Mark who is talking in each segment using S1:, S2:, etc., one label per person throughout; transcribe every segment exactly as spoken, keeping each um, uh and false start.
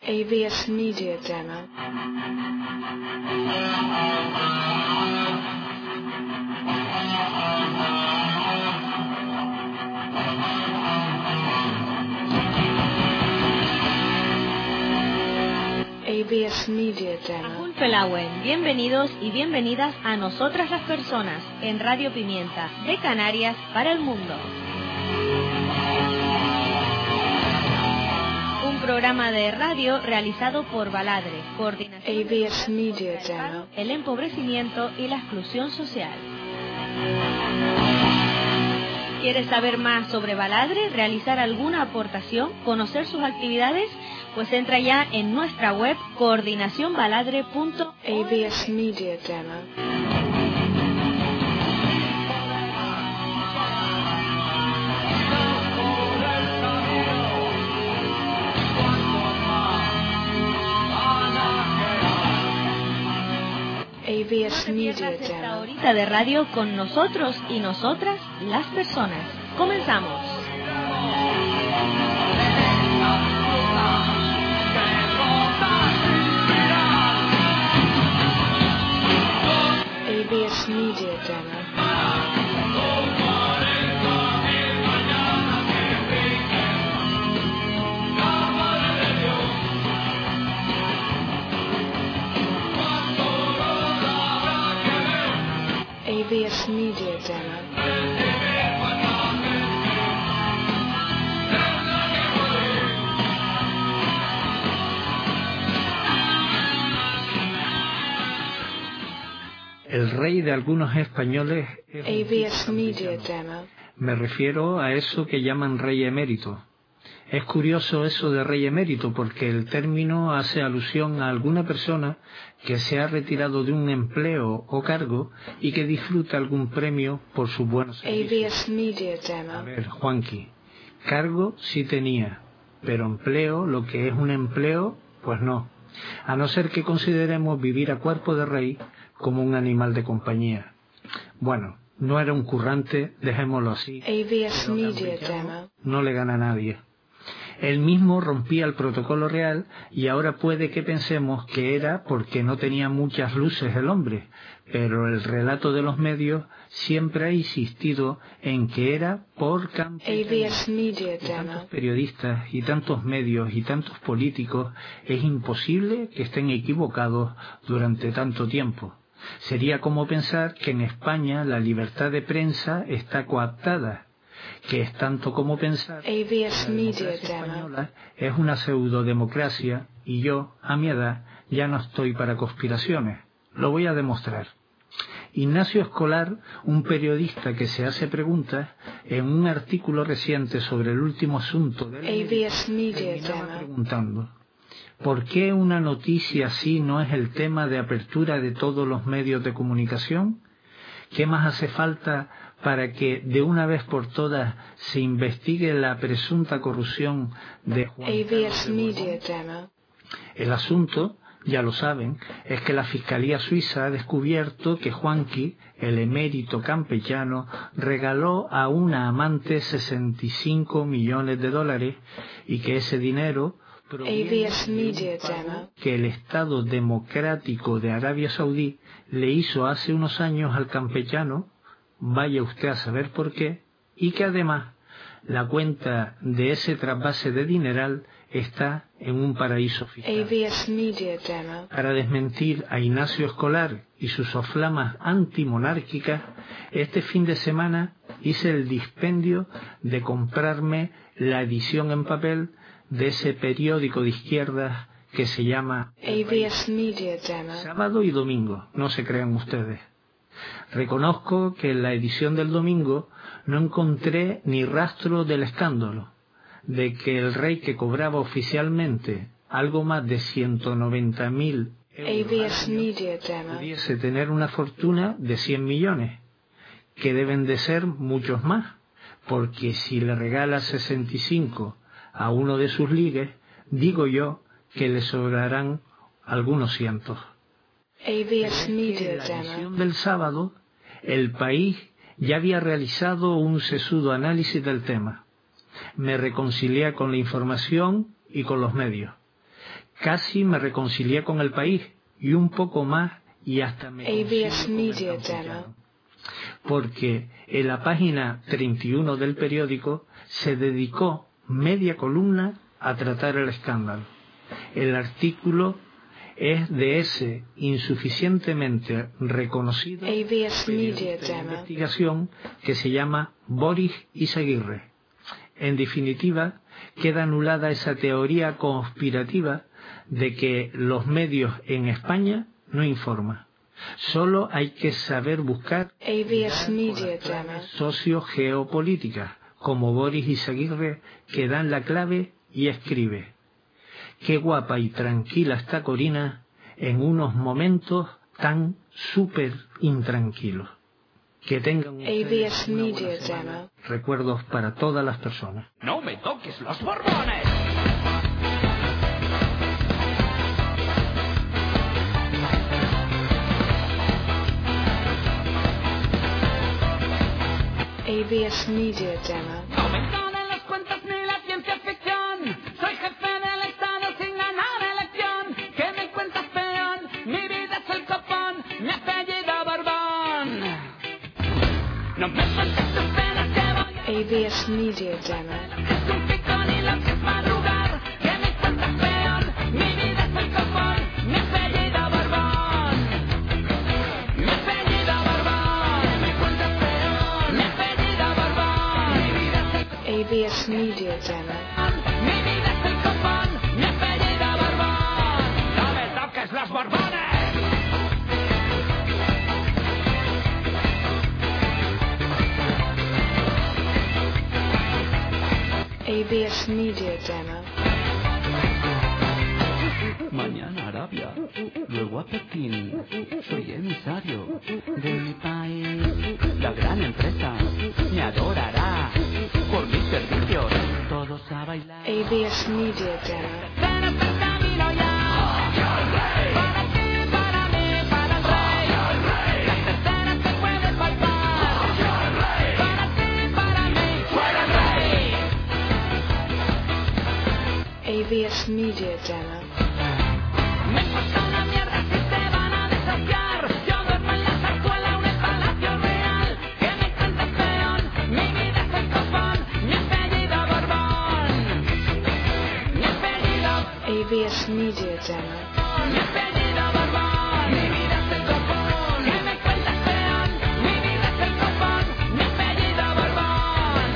S1: A V S Media Demo. A V S Media Demo.
S2: Felawen, bienvenidos y bienvenidas a Nosotras las Personas en Radio Pimienta, de Canarias para el mundo. Un programa de radio realizado por Baladre, Coordinación
S1: A V S Media Demo.
S2: el empobrecimiento y la exclusión social. ¿Quieres saber más sobre Baladre, realizar alguna aportación, conocer sus actividades? Pues entra ya en nuestra web coordinación baladre punto org.
S1: A V S Media Demo. A V S Media
S2: Esta
S1: Demo.
S2: horita de radio con nosotros y nosotras, las personas. Comenzamos.
S1: A V S Media Demo. A V S Media Demo.
S3: El rey de algunos españoles es
S1: A
S3: un
S1: V S
S3: tipo
S1: Media
S3: campechano.
S1: Demo.
S3: Me refiero a eso que llaman rey emérito. Es curioso eso de rey emérito porque el término hace alusión a alguna persona que se ha retirado de un empleo o cargo y que disfruta algún premio por sus buenos
S1: A V
S3: servicios.
S1: S Media
S3: A
S1: Demo.
S3: ver, Juanqui, cargo sí tenía, pero empleo, lo que es un empleo, pues no. A no ser que consideremos vivir a cuerpo de rey como un animal de compañía. Bueno, no era un currante, dejémoslo así.
S1: A V S
S3: pero
S1: Media
S3: campechano
S1: Demo.
S3: no le gana a nadie. Él mismo rompía el protocolo real y ahora puede que pensemos que era porque no tenía muchas luces el hombre, pero el relato de los medios siempre ha insistido en que era por
S1: A V
S3: campechano.
S1: S Media
S3: Y tantos
S1: Demo.
S3: periodistas y tantos medios y tantos políticos es imposible que estén equivocados durante tanto tiempo. Sería como pensar que en España la libertad de prensa está coaptada, que es tanto como pensar
S1: A V S
S3: que la
S1: Media
S3: democracia
S1: Demo.
S3: española es una pseudodemocracia y yo, a mi edad, ya no estoy para conspiraciones. Lo voy a demostrar. Ignacio Escolar, un periodista que se hace preguntas, en un artículo reciente sobre el último asunto del
S1: A V S Media
S3: terminaba
S1: Demo.
S3: preguntando ¿por qué una noticia así no es el tema de apertura de todos los medios de comunicación? ¿Qué más hace falta para que de una vez por todas se investigue la presunta corrupción de Juan
S1: A V
S3: Carlos
S1: S
S3: de
S1: Media
S3: Borbón?
S1: Demo.
S3: El asunto, ya lo saben, es que la Fiscalía Suiza ha descubierto que Juanqui, el emérito campechano, regaló a una amante sesenta y cinco millones de dólares y que ese dinero
S1: A V S Media
S3: pago
S1: Demo.
S3: que el Estado Democrático de Arabia Saudí le hizo hace unos años al campechano, vaya usted a saber por qué, y que además la cuenta de ese trasvase de dineral está en un paraíso
S1: A
S3: fiscal.
S1: V S Media Demo.
S3: Para desmentir a Ignacio Escolar y sus soflamas antimonárquicas, este fin de semana hice el dispendio de comprarme la edición en papel de ese periódico de izquierdas que se llama
S1: A V S Media Demo.
S3: Sábado y Domingo, no se crean ustedes. Reconozco que en la edición del domingo no encontré ni rastro del escándalo, de que el rey que cobraba oficialmente algo más de ciento noventa mil
S1: A V
S3: euros
S1: S
S3: al año
S1: Media Demo.
S3: pudiese tener una fortuna de cien millones, que deben de ser muchos más, porque si le regala sesenta y cinco a uno de sus ligues, digo yo que le sobrarán algunos cientos.
S1: A V S
S3: En
S1: Media
S3: la
S1: Demo.
S3: edición del sábado, El País ya había realizado un sesudo análisis del tema. Me reconcilié con la información y con los medios. Casi me reconcilié con el país y un poco más y hasta me
S1: A V S
S3: concilio con el
S1: Media
S3: campechano.
S1: Demo.
S3: Porque en la página treinta y uno del periódico se dedicó media columna a tratar el escándalo. El artículo es de ese insuficientemente reconocido
S1: A V S Media
S3: periodista de
S1: Demo.
S3: investigación que se llama Boris Izaguirre. En definitiva, queda anulada esa teoría conspirativa de que los medios en España no informan. Solo hay que saber buscar
S1: A V S Media Demo.
S3: sociogeopolíticas, como Boris Izaguirre, que dan la clave y escribe: qué guapa y tranquila está Corina en unos momentos tan súper intranquilos. Que tengan
S1: A V
S3: ustedes
S1: S
S3: una buena
S1: Media
S3: semana.
S1: Demo.
S3: Recuerdos para todas las personas.
S4: ¡No me toques los borbones!
S1: A V S Media Demo.
S4: No me entonen los cuentos ni la ciencia ficción. Soy jefe del Estado sin ganar elección. ¿Qué me cuentas, peón? Mi vida es el copón, mi apellido Borbón. No me cuentes tus penas que voy a...
S1: A V S Media Demo.
S4: Es un picón y lo que es madrugar. ¿Qué me cuentas, peón? Mi vida es el copón, mi apellido Borbón. Mi apellido Borbón. ¿Qué me cuentas, peón? Mi apellido Borbón. Mi vida es el copón.
S1: A V S Media Demo.
S4: Mi vida es el copón, mi apellido Borbón. No me toques los borbones.
S1: A V S Media Demo.
S5: Mañana Arabia, luego a Pekín. Soy emisario de mi país. La gran empresa me adorará por mis servicios. Todos a bailar.
S1: A V S Media Demo.
S4: Pero está el camino ya. Para ti, para mí, para el rey. La tercera se puede palpar. Para ti, para mí, fuera el rey.
S1: A V S Media Demo.
S4: Me importa una mierda si te van a desafiar. Yo duermo en la zarzuela o en el Palacio Real. Que me cuentes, peón, mi vida es el copón, mi apellido Borbón. Mi apellido,
S1: A V S Media Demo.
S4: mi apellido Borbón. Mi vida es el copón. Que me cuentes, peón, mi vida es el copón, mi apellido Borbón.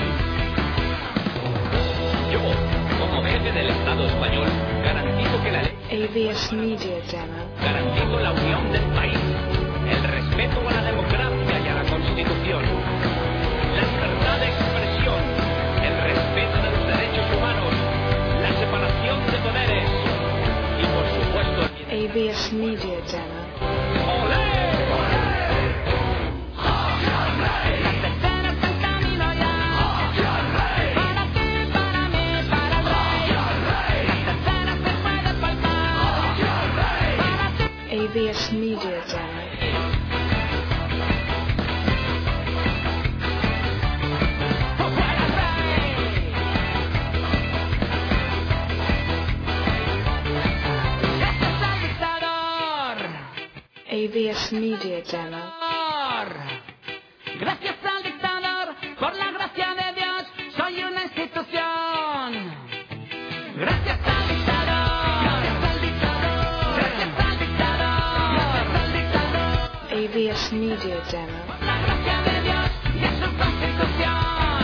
S6: Yo, como jefe del Estado español, garantizo que la ley,
S1: A V S Media Demo.
S6: garantizo la unión del país, el respeto a la democracia y a la Constitución, la libertad de expresión, el respeto de los derechos humanos, la separación de poderes y, por supuesto, el
S1: A V S Media Demo.
S6: ¡Olé!
S4: La tercera está en camino ya. Para ti, para mí, para el rey. La tercera se puede palpar. Para ti,
S1: A V S Media Demo.
S4: fuera el rey. Gracias al dictador.
S1: A V S Media Demo.
S4: Gracias al dictador, por la gracia de Dios, soy una institución. Gracias al dictador, gracias al dictador, gracias al dictador, gracias al dictador,
S1: A V S Media Demo.
S4: por la gracia de Dios y a su constitución.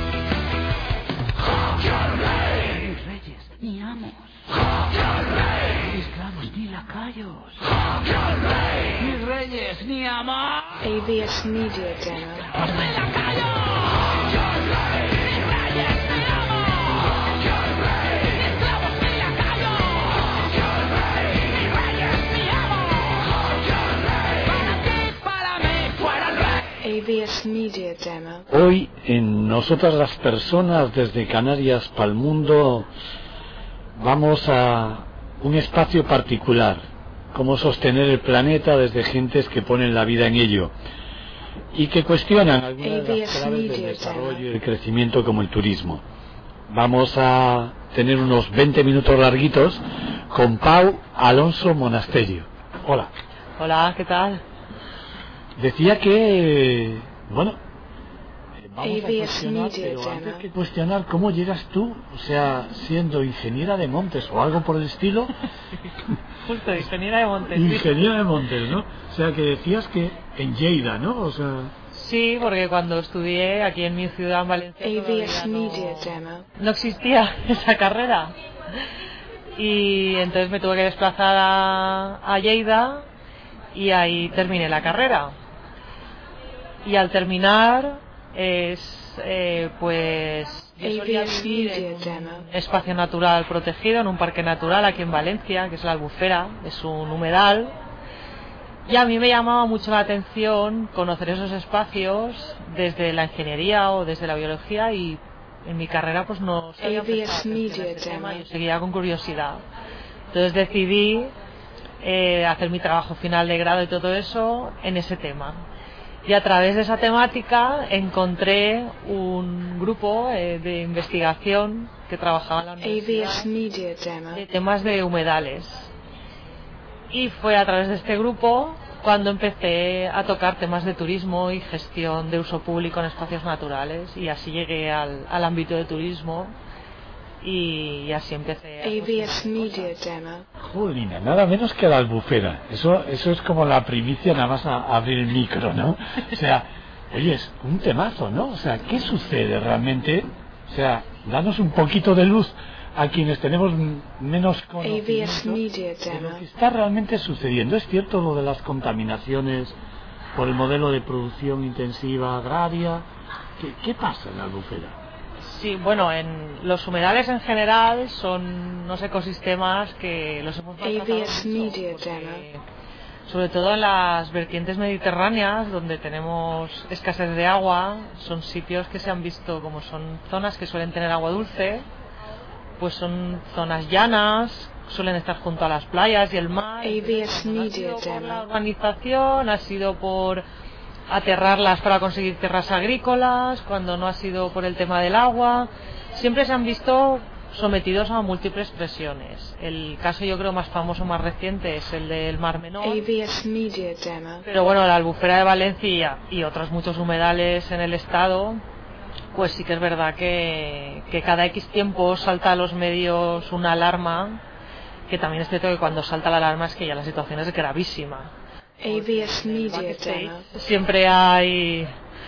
S5: Ni reyes, ni amos. Ni esclavos, ni lacayos.
S4: Ni reyes, ni amos,
S1: A V S Media Demo.
S4: ni lacayos. Ni reyes, ni amos, ni esclavos, ni lacayos. Ni reyes, ni amos, para ti, para mí, fuera el rey.
S1: A V S Media Demo.
S7: Hoy en Nosotras las Personas desde Canarias para el Mundo vamos a un espacio particular, cómo sostener el planeta desde gentes que ponen la vida en ello y que cuestionan algunas de las claves del desarrollo y el crecimiento como el turismo. Vamos a tener unos veinte minutos larguitos con Pau Alonso Monasterio. Hola.
S8: Hola, ¿qué tal?
S7: Decía que, bueno, vamos a
S1: A V S
S7: cuestionar,
S1: Media
S7: pero
S1: Demo.
S7: antes que cuestionar cómo llegas tú, o sea, siendo ingeniera de montes o algo por el estilo,
S8: Justo, ingeniera de Montes. sí.
S7: ingeniera de montes, ¿no? O sea, que decías que en Lleida, ¿no? O sea,
S8: Sí, porque cuando estudié aquí en mi ciudad, en Valencia,
S1: A V S
S8: todavía
S1: Media
S8: no,
S1: Demo.
S8: no existía esa carrera. Y entonces me tuve que desplazar a, a Lleida y ahí terminé la carrera. Y al terminar, es eh, pues yo solía
S1: A V S
S8: vivir
S1: Media
S8: en
S1: Demo.
S8: un espacio natural protegido, en un parque natural aquí en Valencia, que es la Albufera, es un humedal. Y a mí me llamaba mucho la atención conocer esos espacios desde la ingeniería o desde la biología, y en mi carrera pues no se había
S1: A V S
S8: prestado atención a
S1: Media
S8: ese tema,
S1: Demo.
S8: yo seguía con curiosidad. Entonces decidí eh, hacer mi trabajo final de grado y todo eso en ese tema. Y a través de esa temática encontré un grupo eh, de investigación que trabajaba en la
S1: A V S
S8: universidad
S1: Media Demo.
S8: de temas de humedales. Y fue a través de este grupo cuando empecé a tocar temas de turismo y gestión de uso público en espacios naturales, y así llegué al, al ámbito de turismo y, y así empecé a
S1: A V S
S8: cosas.
S1: Media Demo.
S7: jolina, nada menos que la Albufera. Eso, eso es como la primicia, nada más a, a abrir el micro, ¿no? O sea, oye, es un temazo, ¿no? O sea, ¿qué sucede realmente? O sea, danos un poquito de luz a quienes tenemos m- menos
S1: A V S
S7: conocimiento
S1: Media
S7: de lo
S1: Demo.
S7: que está realmente sucediendo. ¿Es cierto lo de las contaminaciones por el modelo de producción intensiva agraria? ¿Qué, qué pasa en la Albufera?
S8: Sí, bueno, en los humedales en general son unos ecosistemas que los hemos maltratado
S1: A V S
S8: mucho,
S1: Media
S8: porque,
S1: Demo.
S8: sobre todo en las vertientes mediterráneas, donde tenemos escasez de agua, son sitios que se han visto como son zonas que suelen tener agua dulce, pues son zonas llanas, suelen estar junto a las playas y el mar.
S1: A V S
S8: Entonces, cuando no ha
S1: Media
S8: sido por
S1: Demo.
S8: la urbanización, ha sido por aterrarlas para conseguir tierras agrícolas, cuando no ha sido por el tema del agua, siempre se han visto sometidos a múltiples presiones. El caso, yo creo, más famoso, más reciente, es el del Mar Menor.
S1: A V S Media Demo.
S8: Pero bueno, la Albufera de Valencia y otros muchos humedales en el estado, pues sí que es verdad que, que cada X tiempo salta a los medios una alarma, que también es cierto que cuando salta la alarma es que ya la situación es gravísima.
S1: A V S Media Demo.
S8: Siempre hay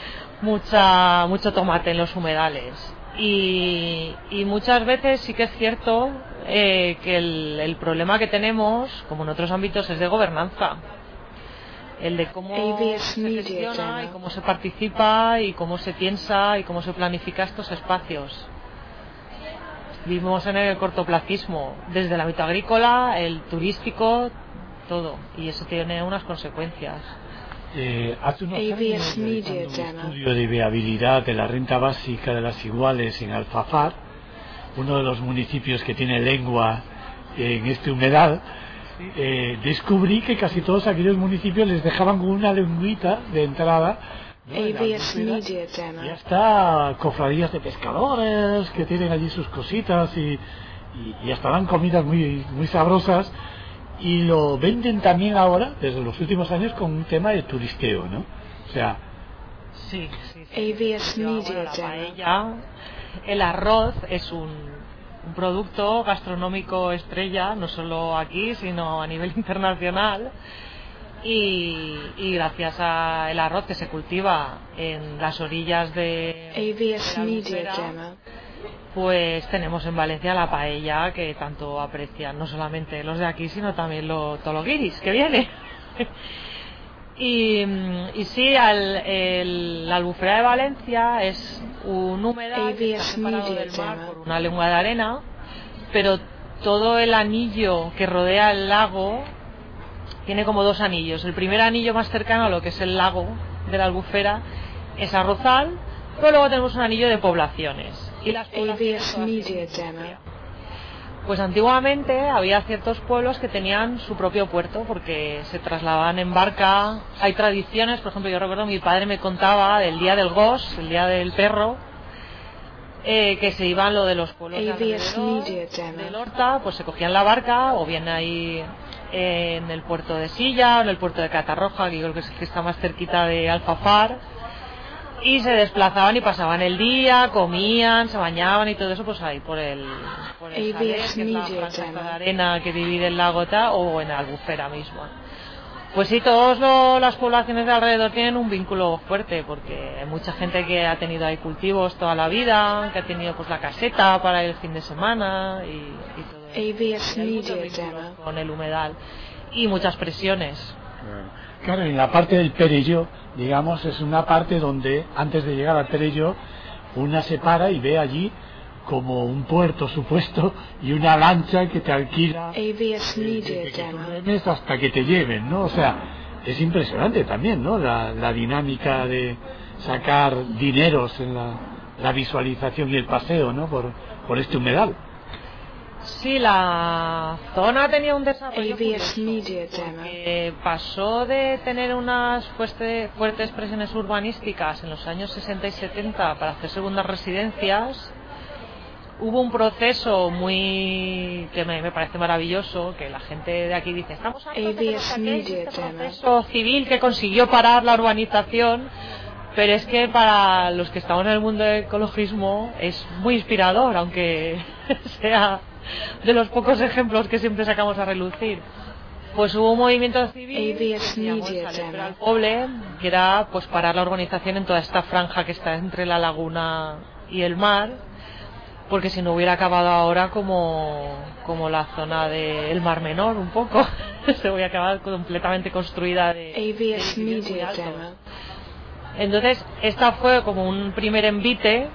S8: mucha mucho tomate en los humedales, y, y muchas veces sí que es cierto eh, que el, el problema que tenemos, como en otros ámbitos, es de gobernanza, el de cómo
S1: A V S
S8: se
S1: Media
S8: gestiona
S1: Demo.
S8: y cómo se participa y cómo se piensa y cómo se planifica estos espacios. Vivimos en el cortoplacismo, desde el ámbito agrícola, el turístico, todo, y eso tiene unas consecuencias.
S7: Eh, hace unos
S1: A V
S7: años,
S1: S Media
S7: realizando un
S1: Demo.
S7: estudio de viabilidad de la renta básica de las iguales en Alfafar, uno de los municipios que tiene lengua en este humedal, eh, descubrí que casi todos aquellos municipios les dejaban con una lengüita de entrada, ¿no?
S1: A
S7: En la
S1: V S
S7: Albufera.
S1: Media Demo.
S7: Ya está, cofradías de pescadores que tienen allí sus cositas, y, y, y hasta dan comidas muy, muy sabrosas, y lo venden también ahora, desde los últimos años, con un tema de turisteo, ¿no? O sea,
S8: Sí, sí, sí.
S1: A V S
S8: Yo,
S1: Media
S8: bueno, la
S1: Demo.
S8: paella, el arroz es un, un producto gastronómico estrella, no solo aquí, sino a nivel internacional. Y, y gracias al arroz que se cultiva en las orillas de,
S1: A V
S8: de
S1: S
S8: la
S1: Media
S8: Albufera,
S1: Demo.
S8: pues tenemos en Valencia la paella, que tanto aprecian no solamente los de aquí, sino también los, todos los guiris que vienen. y, y sí, al, el, la Albufera de Valencia es un humedal que está separado del mar por una lengua de arena, pero todo el anillo que rodea el lago tiene como dos anillos. El primer anillo más cercano a lo que es el lago de la Albufera es Arrozal, pero luego tenemos un anillo de poblaciones. Y las
S1: A V
S8: poblaciones
S1: S
S8: todas
S1: Media
S8: tienen
S1: Demo.
S8: industria. Pues antiguamente había ciertos pueblos que tenían su propio puerto porque se trasladaban en barca. Hay tradiciones, por ejemplo, yo recuerdo mi padre me contaba del día del gos, el día del perro, eh, que se iban lo de los pueblos de
S1: A V S
S8: alrededor
S1: Media Demo.
S8: del Horta, pues se cogían la barca o bien ahí eh, en el puerto de Silla o en el puerto de Catarroja, que creo que, es, que está más cerquita de Alfafar, y se desplazaban y pasaban el día, comían, se bañaban y todo eso pues ahí por el, por el
S1: A V
S8: Saler,
S1: S
S8: que es la
S1: Media
S8: franja
S1: Demo.
S8: de arena que divide el lago Ta, o en Albufera misma. Pues sí, todas las poblaciones de alrededor tienen un vínculo fuerte, porque hay mucha gente que ha tenido ahí cultivos toda la vida, que ha tenido pues la caseta para el fin de semana y, y todo eso.
S1: A V S
S8: Y hay muchos
S1: Media
S8: vínculos
S1: Demo.
S8: con el humedal y muchas presiones.
S7: Claro, en la parte del Perelló, digamos, es una parte donde antes de llegar al Perelló una se para y ve allí como un puerto supuesto y una lancha que te alquila
S1: A V S Media
S7: desde que tú
S1: Demo.
S7: remes hasta que te lleven, ¿no? O sea, es impresionante también, ¿no? La, la dinámica de sacar dineros en la, la visualización y el paseo, ¿no? Por, por este humedal.
S8: Sí, la zona tenía un desarrollo
S1: A V S
S8: curioso,
S1: Media Demo.
S8: porque pasó de tener unas fuerte- fuertes presiones urbanísticas en los años sesenta y setenta para hacer segundas residencias. Hubo un proceso muy que me, me parece maravilloso, que la gente de aquí dice, estamos hartos de que nos
S1: A V S
S8: saquéis
S1: Media
S8: este
S1: Demo.
S8: proceso civil que consiguió parar la urbanización, pero es que para los que estamos en el mundo del ecologismo es muy inspirador, aunque sea de los pocos ejemplos que siempre sacamos a relucir. Pues hubo un movimiento civil
S1: A V
S8: que
S1: S
S8: se llamó
S1: Media
S8: el Saler
S1: Demo.
S8: al Poble, que era pues parar la urbanización en toda esta franja que está entre la laguna y el mar, porque si no hubiera acabado ahora como, como la zona del Mar Menor un poco, se hubiera acabado completamente construida de,
S1: A V
S8: de
S1: S
S8: edificios muy
S1: Media
S8: altos.
S1: Demo.
S8: Entonces, esta fue como un primer envite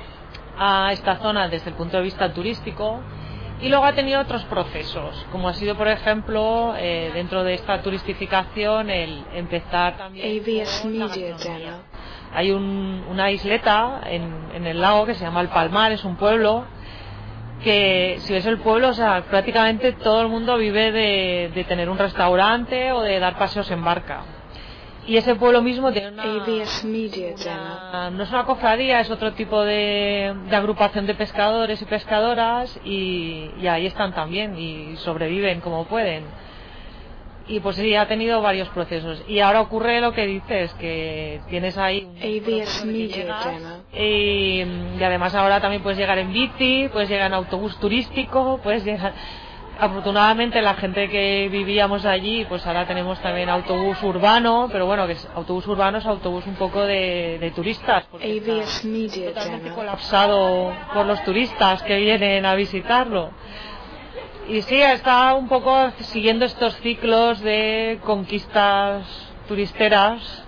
S8: a esta zona desde el punto de vista turístico, y luego ha tenido otros procesos, como ha sido, por ejemplo, eh, dentro de esta turistificación, el empezar también
S1: A V S
S8: con la
S1: Media
S8: gastronomía.
S1: Demo.
S8: Hay un, una isleta en, en el lago que se llama El Palmar, es un pueblo que, si ves el pueblo, o sea, prácticamente todo el mundo vive de, de tener un restaurante o de dar paseos en barca. Y ese pueblo mismo tiene una,
S1: A V S Media Demo.
S8: una- no es una cofradía, es otro tipo de, de agrupación de pescadores y pescadoras, y, y ahí están también y sobreviven como pueden. Y pues sí, ha tenido varios procesos. Y ahora ocurre lo que dices, que tienes ahí un
S1: A V S
S8: proceso de que
S1: Media
S8: llegas,
S1: Demo.
S8: y, y además ahora también puedes llegar en bici, puedes llegar en autobús turístico, puedes llegar... Afortunadamente la gente que vivíamos allí, pues ahora tenemos también autobús urbano, pero bueno, que es autobús urbano es autobús un poco de, de turistas, porque
S1: A V
S8: está
S1: S Media
S8: totalmente
S1: Demo.
S8: colapsado por los turistas que vienen a visitarlo. Y sí, está un poco siguiendo estos ciclos de conquistas turisteras,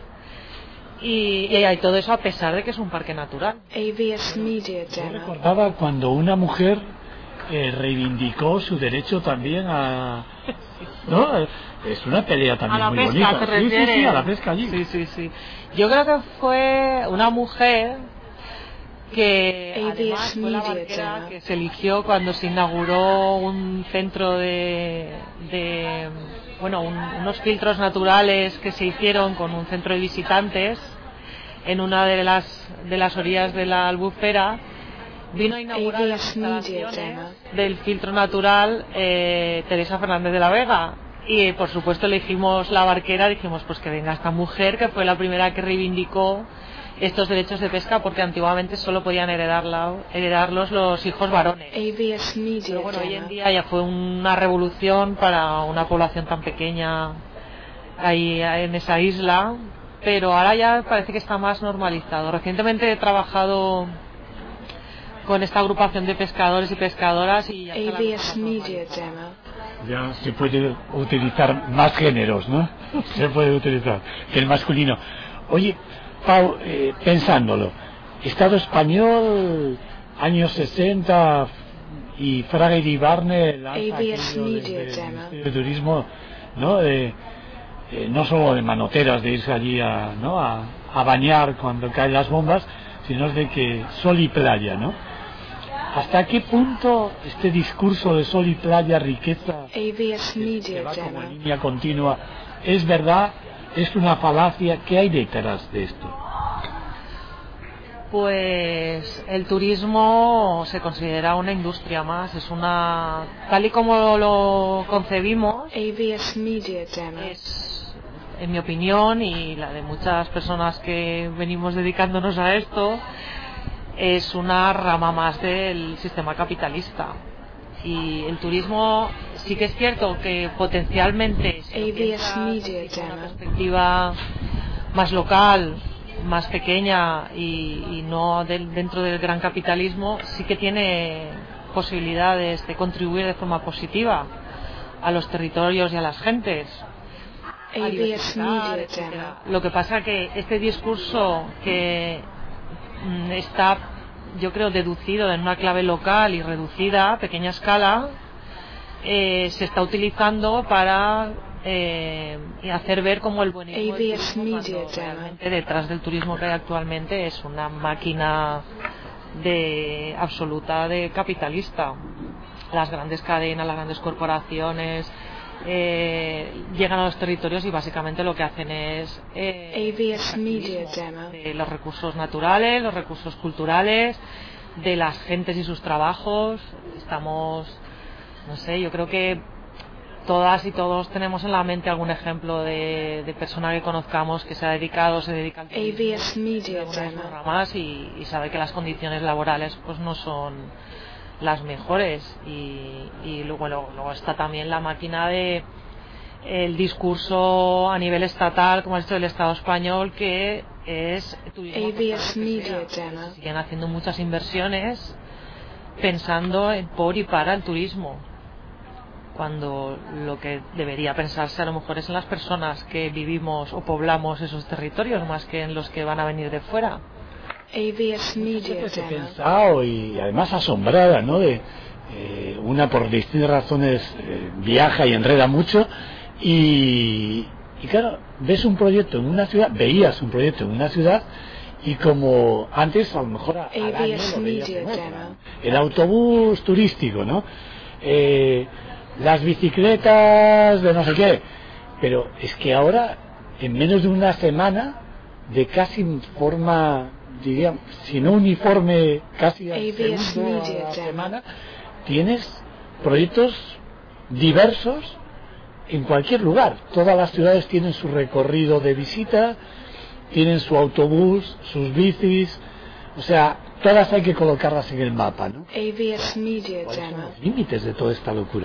S8: y, y hay todo eso a pesar de que es un parque natural.
S1: A V S Media
S7: Yo
S1: Demo.
S7: recordaba cuando una mujer eh, reivindicó su derecho también a... ¿no? Es una pelea también
S8: A la
S7: muy
S8: pesca,
S7: bonita.
S8: ¿te
S7: Sí, sí, sí,
S8: refieres?
S7: a la pesca allí.
S8: Sí, sí, sí. Yo creo que fue una mujer que
S1: A V S
S8: además fue la
S1: Media
S8: barquera
S1: Demo.
S8: que se eligió cuando se inauguró un centro de, de bueno, un- unos filtros naturales que se hicieron con un centro de visitantes en una de las de las orillas de la Albufera. Vino a inaugurar
S1: A V
S8: las
S1: S Media
S8: instalaciones del filtro natural eh, Teresa Fernández de la Vega, y por supuesto elegimos la barquera, dijimos pues que venga esta mujer, que fue la primera que reivindicó estos derechos de pesca, porque antiguamente solo podían heredarla, heredarlos los hijos varones.
S1: A V S Media
S8: Pero bueno, hoy en
S1: Demo.
S8: día ya fue una revolución para una población tan pequeña ahí en esa isla, pero ahora ya parece que está más normalizado. Recientemente he trabajado con esta agrupación de pescadores y pescadoras y ya está la
S1: A V
S8: cosa
S1: S
S8: más
S1: Media
S8: normalizada.
S1: Demo.
S7: Ya se puede utilizar más géneros, ¿no? Se puede utilizar que el masculino. Oye, Pau, eh, pensándolo, Estado español, años sesenta, y Fraga y Barne lanza
S1: A V S
S7: aquello
S1: Media
S7: desde el
S1: Demo.
S7: Ministerio de Turismo, ¿no? De, eh, no solo de manoteras, de irse allí a, ¿no? a, a bañar cuando caen las bombas, sino de que sol y playa, ¿no? ¿Hasta qué punto este discurso de sol y playa, riqueza,
S1: A V S
S7: que
S1: Media
S7: va como
S1: Demo.
S7: línea continua, es verdad, es una falacia? ¿Qué hay detrás de esto?
S8: Pues el turismo se considera una industria más, es una, tal y como lo concebimos,
S1: A V S Media Demo.
S8: es, en mi opinión y la de muchas personas que venimos dedicándonos a esto, es una rama más del sistema capitalista. Y el turismo sí que es cierto que potencialmente, si lo
S1: A V S
S8: piensas
S1: Media
S8: desde una
S1: Demo.
S8: perspectiva más local, más pequeña y, y no del, dentro del gran capitalismo, sí que tiene posibilidades de contribuir de forma positiva a los territorios y a las gentes,
S1: A
S8: a
S1: V S
S8: diversificar,
S1: Media
S8: etcétera.
S1: Demo.
S8: Lo que pasa que este discurso que mm, está, yo creo, deducido en una clave local y reducida a pequeña escala, eh, se está utilizando para eh, hacer ver como el buenismo
S1: A
S8: del
S1: V S
S8: turismo,
S1: Media
S8: cuando
S1: Demo.
S8: realmente detrás del turismo que hay actualmente es una máquina de absoluta de capitalista. Las grandes cadenas, las grandes corporaciones eh, llegan a los territorios y básicamente lo que hacen es eh,
S1: A V S Media
S8: extractivismo
S1: Demo.
S8: de los recursos naturales, los recursos culturales, de las gentes y sus trabajos. Estamos, no sé, yo creo que todas y todos tenemos en la mente algún ejemplo de, de persona que conozcamos que se ha dedicado, se dedica al
S1: A V S
S8: turismo,
S1: Media
S8: de alguna de sus
S1: Demo.
S8: ramas y, y sabe que las condiciones laborales pues no son las mejores. Y, y luego, luego, luego está también la máquina de el discurso a nivel estatal, como ha dicho el Estado español, que es turismo
S1: A V S
S8: costa lo que
S1: Media
S8: sea.
S1: Demo.
S8: Se siguen haciendo muchas inversiones pensando en por y para el turismo, cuando lo que debería pensarse a lo mejor es en las personas que vivimos o poblamos esos territorios más que en los que van a venir de fuera.
S1: A V S Media
S7: He
S1: Demo.
S7: pensado y además asombrada, ¿no? De eh, una por distintas razones eh, viaja y enreda mucho y, y claro, ves un proyecto en una ciudad, veías un proyecto en una ciudad y como antes a lo mejor a, al año lo veías en otra. El autobús turístico, ¿no? Eh, las bicicletas de no sé qué, pero es que ahora en menos de una semana, de casi forma, diría, si no uniforme, casi al
S1: A V S
S7: segundo
S1: Media
S7: a la
S1: Demo.
S7: semana, tienes proyectos diversos en cualquier lugar. Todas las ciudades tienen su recorrido de visita, tienen su autobús, sus bicis, o sea, todas hay que colocarlas en el mapa, ¿no?
S1: A V S Media
S7: ¿Cuáles son
S1: Demo.
S7: los límites de toda esta locura?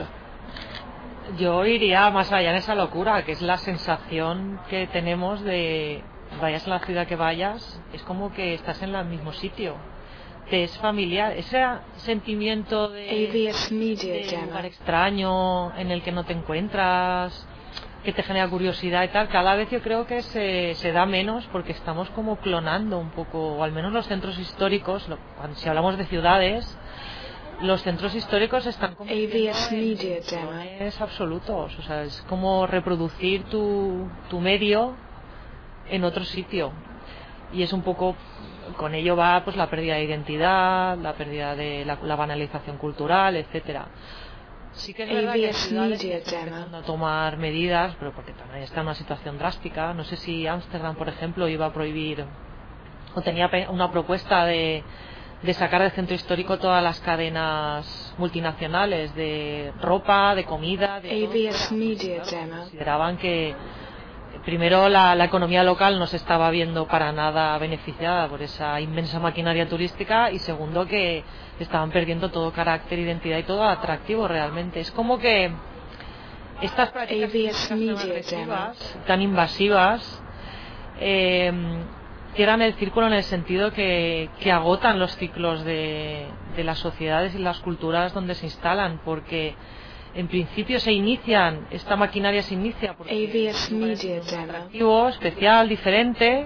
S8: Yo iría más allá en esa locura, que es la sensación que tenemos de vayas a la ciudad que vayas, es como que estás en el mismo sitio, te es familiar, ese sentimiento
S1: A
S8: de,
S1: V S Media
S8: de
S1: Demo.
S8: lugar extraño en el que no te encuentras, que te genera curiosidad y tal, cada vez yo creo que se, se da menos porque estamos como clonando un poco, o al menos los centros históricos, lo, cuando, si hablamos de ciudades, los centros históricos están
S1: A V S Media Demo.
S8: es absolutos, o sea, es como reproducir tu, tu medio en otro sitio y es un poco, con ello va pues la pérdida de identidad, la pérdida de la, la banalización cultural, etcétera. Sí que es verdad que hay
S1: A V S
S8: ciudades que
S1: Media
S8: están
S1: Demo.
S8: empezando a tomar medidas, pero porque también está en una situación drástica. No sé si Ámsterdam, por ejemplo, iba a prohibir o tenía pe- una propuesta de de sacar del centro histórico todas las cadenas multinacionales de ropa, de comida, de
S1: A
S8: todo
S1: V S
S8: fuera.
S1: Media
S8: Claro,
S1: Demo.
S8: consideraban que primero la, la economía local no se estaba viendo para nada beneficiada por esa inmensa maquinaria turística y segundo que estaban perdiendo todo carácter, identidad y todo atractivo realmente. Es como que estas prácticas
S1: A V S
S8: turísticas tan
S1: Media
S8: agresivas, tan invasivas, eh, cierran el círculo en el sentido que, que agotan los ciclos de, de las sociedades y las culturas donde se instalan, porque en principio se inician, esta maquinaria se inicia porque
S1: A V S
S8: es un lugar
S1: Media
S8: muy
S1: Demo.
S8: atractivo, especial, diferente,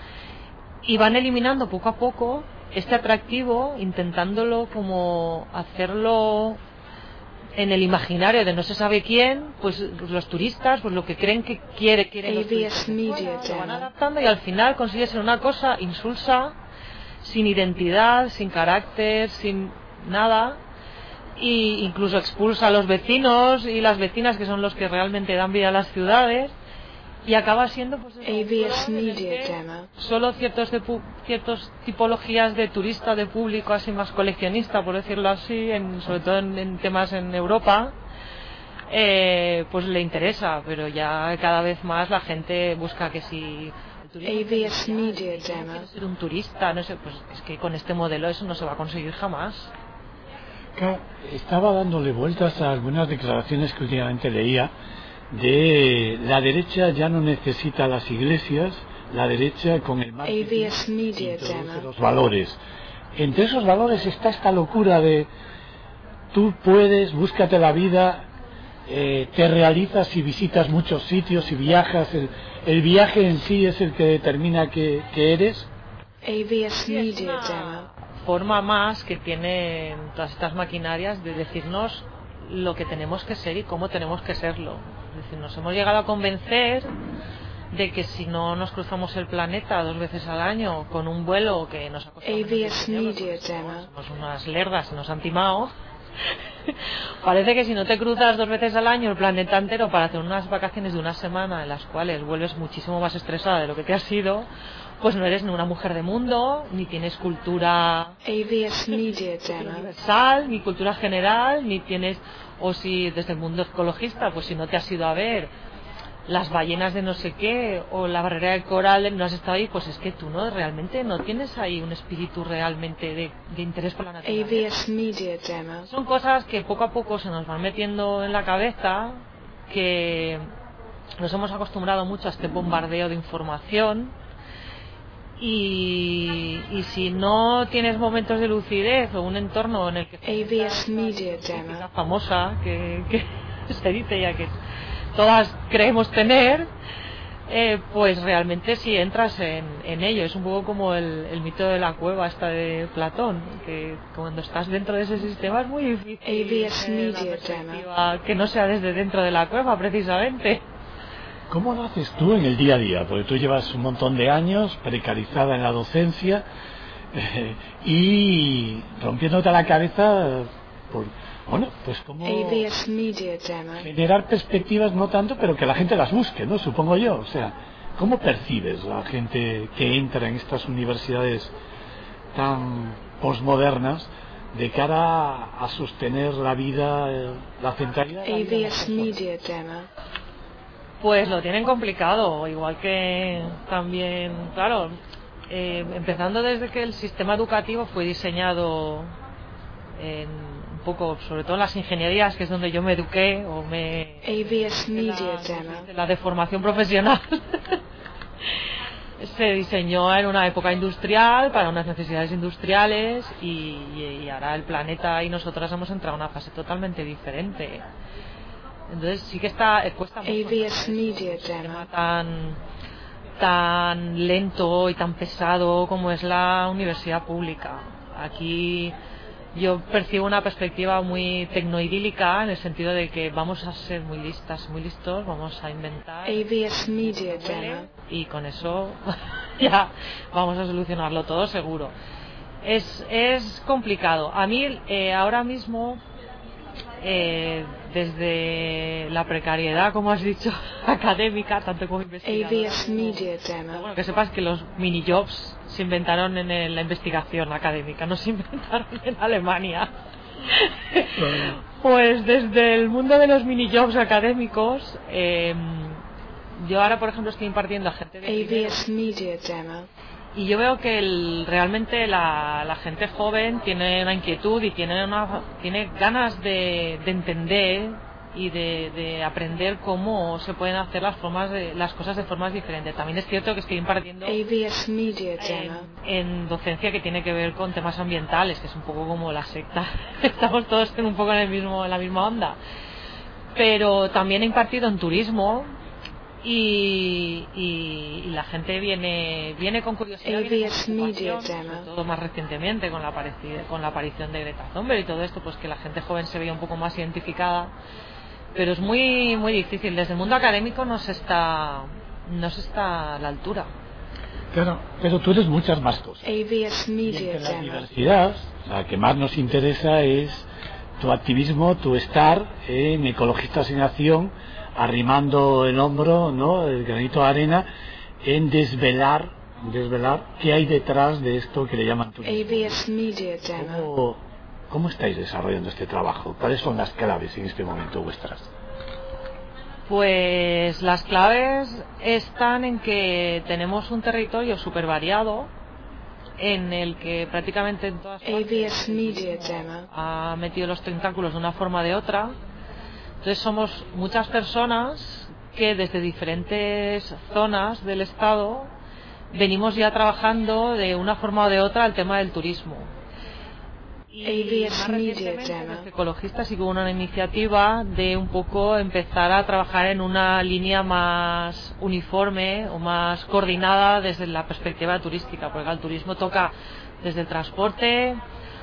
S8: y van eliminando poco a poco este atractivo, intentándolo como hacerlo en el imaginario de no se sabe quién, pues los turistas, pues lo que creen que quiere, quieren los
S1: A V S
S8: turistas de
S1: Media
S8: fuera, lo van
S1: Demo.
S8: adaptando y al final consigue ser una cosa insulsa, sin identidad, sin carácter, sin nada, y incluso expulsa a los vecinos y las vecinas que son los que realmente dan vida a las ciudades y acaba siendo pues eso,
S1: A V S
S8: un blog en el
S1: Media
S8: que
S1: Demo.
S8: solo ciertos de pu- ciertos tipologías de turista, de público así más coleccionista, por decirlo así, en, sobre todo en, en temas en Europa, eh, pues le interesa, pero ya cada vez más la gente busca que si el turismo
S1: A V S
S8: es
S1: Media
S8: yo
S1: Demo.
S8: quiero ser un turista, no sé, pues es que con este modelo eso no se va a conseguir jamás.
S7: Claro, estaba dándole vueltas a algunas declaraciones que últimamente leía de la derecha ya no necesita las iglesias, la derecha con el
S1: A V S
S7: marketing
S1: Media
S7: introduce
S1: Demo.
S7: los valores. Entre esos valores está esta locura de tú puedes, búscate la vida, eh, te realizas y visitas muchos sitios y viajas, el, el viaje en sí es el que determina que, que eres.
S1: A V S
S8: Sí, es
S1: Media
S8: una
S1: Demo.
S8: forma más que tienen todas estas maquinarias de decirnos lo que tenemos que ser y cómo tenemos que serlo. Es decir, nos hemos llegado a convencer de que si no nos cruzamos el planeta dos veces al año con un vuelo que nos ha costado menos de
S1: A V S
S8: cien euros,
S1: Media
S8: pues
S1: Demo.
S8: somos unas lerdas y nos han timado. Parece que si no te cruzas dos veces al año el planeta entero para hacer unas vacaciones de una semana en las cuales vuelves muchísimo más estresada de lo que te has ido, pues no eres ni una mujer de mundo, ni tienes cultura
S1: A V S Media Demo.
S8: universal, ni cultura general, ni tienes, o si desde el mundo ecologista, pues si no te has ido a ver las ballenas de no sé qué, o la barrera de coral, no has estado ahí, pues es que tú no realmente no tienes ahí un espíritu realmente de, de interés por la
S1: A
S8: naturaleza.
S1: V S Media Demo.
S8: Son cosas que poco a poco se nos van metiendo en la cabeza, que nos hemos acostumbrado mucho a este bombardeo de información. Y, y si no tienes momentos de lucidez o un entorno en el que
S1: A V S Media
S8: la
S1: Demo.
S8: famosa que, que se dice ya que todas creemos tener, eh, pues realmente si entras en, en ello es un poco como el, el mito de la cueva esta de Platón, que cuando estás dentro de ese sistema es muy difícil
S1: A V S
S8: tener una
S1: Media
S8: perspectiva que no sea desde dentro de la cueva precisamente.
S7: ¿Cómo lo haces tú en el día a día? Porque tú llevas un montón de años precarizada en la docencia eh, y rompiéndote la cabeza por, bueno, pues cómo
S1: A V S Media Demo.
S7: generar perspectivas, no tanto, pero que la gente las busque, ¿no? Supongo yo. O sea, ¿cómo percibes la gente que entra en estas universidades tan posmodernas de cara a sostener la vida, eh, la centralidad de la
S1: A
S7: vida
S1: V
S7: en las
S1: S
S7: personas?
S1: Media Demo.
S8: Pues lo tienen complicado, igual que también, claro, eh, empezando desde que el sistema educativo fue diseñado en, un poco, sobre todo en las ingenierías, que es donde yo me eduqué, o me...
S1: A V S
S8: de
S1: Media
S8: la,
S1: Demo.
S8: de la de formación profesional. Se diseñó en una época industrial, para unas necesidades industriales, y, y ahora el planeta y nosotras hemos entrado en una fase totalmente diferente. Entonces sí que está, cuesta mucho
S1: A V S
S8: un
S1: Media
S8: sistema
S1: Demo.
S8: tan tan lento y tan pesado como es la universidad pública. Aquí yo percibo una perspectiva muy tecnoidílica, en el sentido de que vamos a ser muy listas, muy listos, vamos a inventar
S1: A V S Media
S8: huele,
S1: Demo.
S8: y con eso ya vamos a solucionarlo todo seguro. Es, es complicado. A mí eh, ahora mismo, eh, desde la precariedad, como has dicho, académica, tanto como
S1: A V
S8: investigadora,
S1: S Media Demo.
S8: bueno, que sepas que los mini jobs se inventaron en el- la investigación académica, no se inventaron en Alemania. Pues desde el mundo de los mini jobs académicos, eh, yo ahora, por ejemplo, estoy impartiendo a gente de
S1: A V
S8: primero,
S1: S Media Demo.
S8: y yo veo que el- realmente la, la gente joven tiene una inquietud y tiene, una, tiene ganas de, de entender y de, de aprender cómo se pueden hacer las formas de, las cosas de formas diferentes. También es cierto que estoy impartiendo
S1: A V S Media
S8: en,
S1: Demo.
S8: en docencia que tiene que ver con temas ambientales, que es un poco como la secta. Estamos todos en un poco en el mismo en la misma onda. Pero también he impartido en turismo. Y, y, y la gente viene viene con curiosidad, viene con
S1: A V S Media
S8: preocupación,
S1: Demo.
S8: sobre todo más recientemente con la, apareci- con la aparición de Greta Thunberg y todo esto, pues que la gente joven se veía un poco más identificada, pero es muy muy difícil. Desde el mundo académico no se está no se está a la altura.
S7: Claro, pero tú eres muchas más cosas.
S1: A V S
S7: Y
S1: Media
S7: entre la
S1: Demo.
S7: diversidad, la que más nos interesa es tu activismo, tu estar en Ecologistas en Acción, arrimando el hombro, ¿no? El granito de arena en desvelar, desvelar qué hay detrás de esto que le llaman turismo.
S1: A B S Media Demo.
S7: ¿Cómo, ¿Cómo estáis desarrollando este trabajo? ¿Cuáles son las claves en este momento vuestras?
S8: Pues las claves están en que tenemos un territorio súper variado, en el que prácticamente en todas
S1: A B S
S8: partes
S1: Media Demo.
S8: ha metido los tentáculos de una forma o de otra. Entonces somos muchas personas que desde diferentes zonas del estado venimos ya trabajando de una forma o de otra el tema del turismo. Y
S1: A B S
S8: más
S1: Media
S8: recientemente,
S1: Demo.
S8: desde Ecologistas sí que hubo una iniciativa de un poco empezar a trabajar en una línea más uniforme o más coordinada desde la perspectiva turística, porque el turismo toca desde el transporte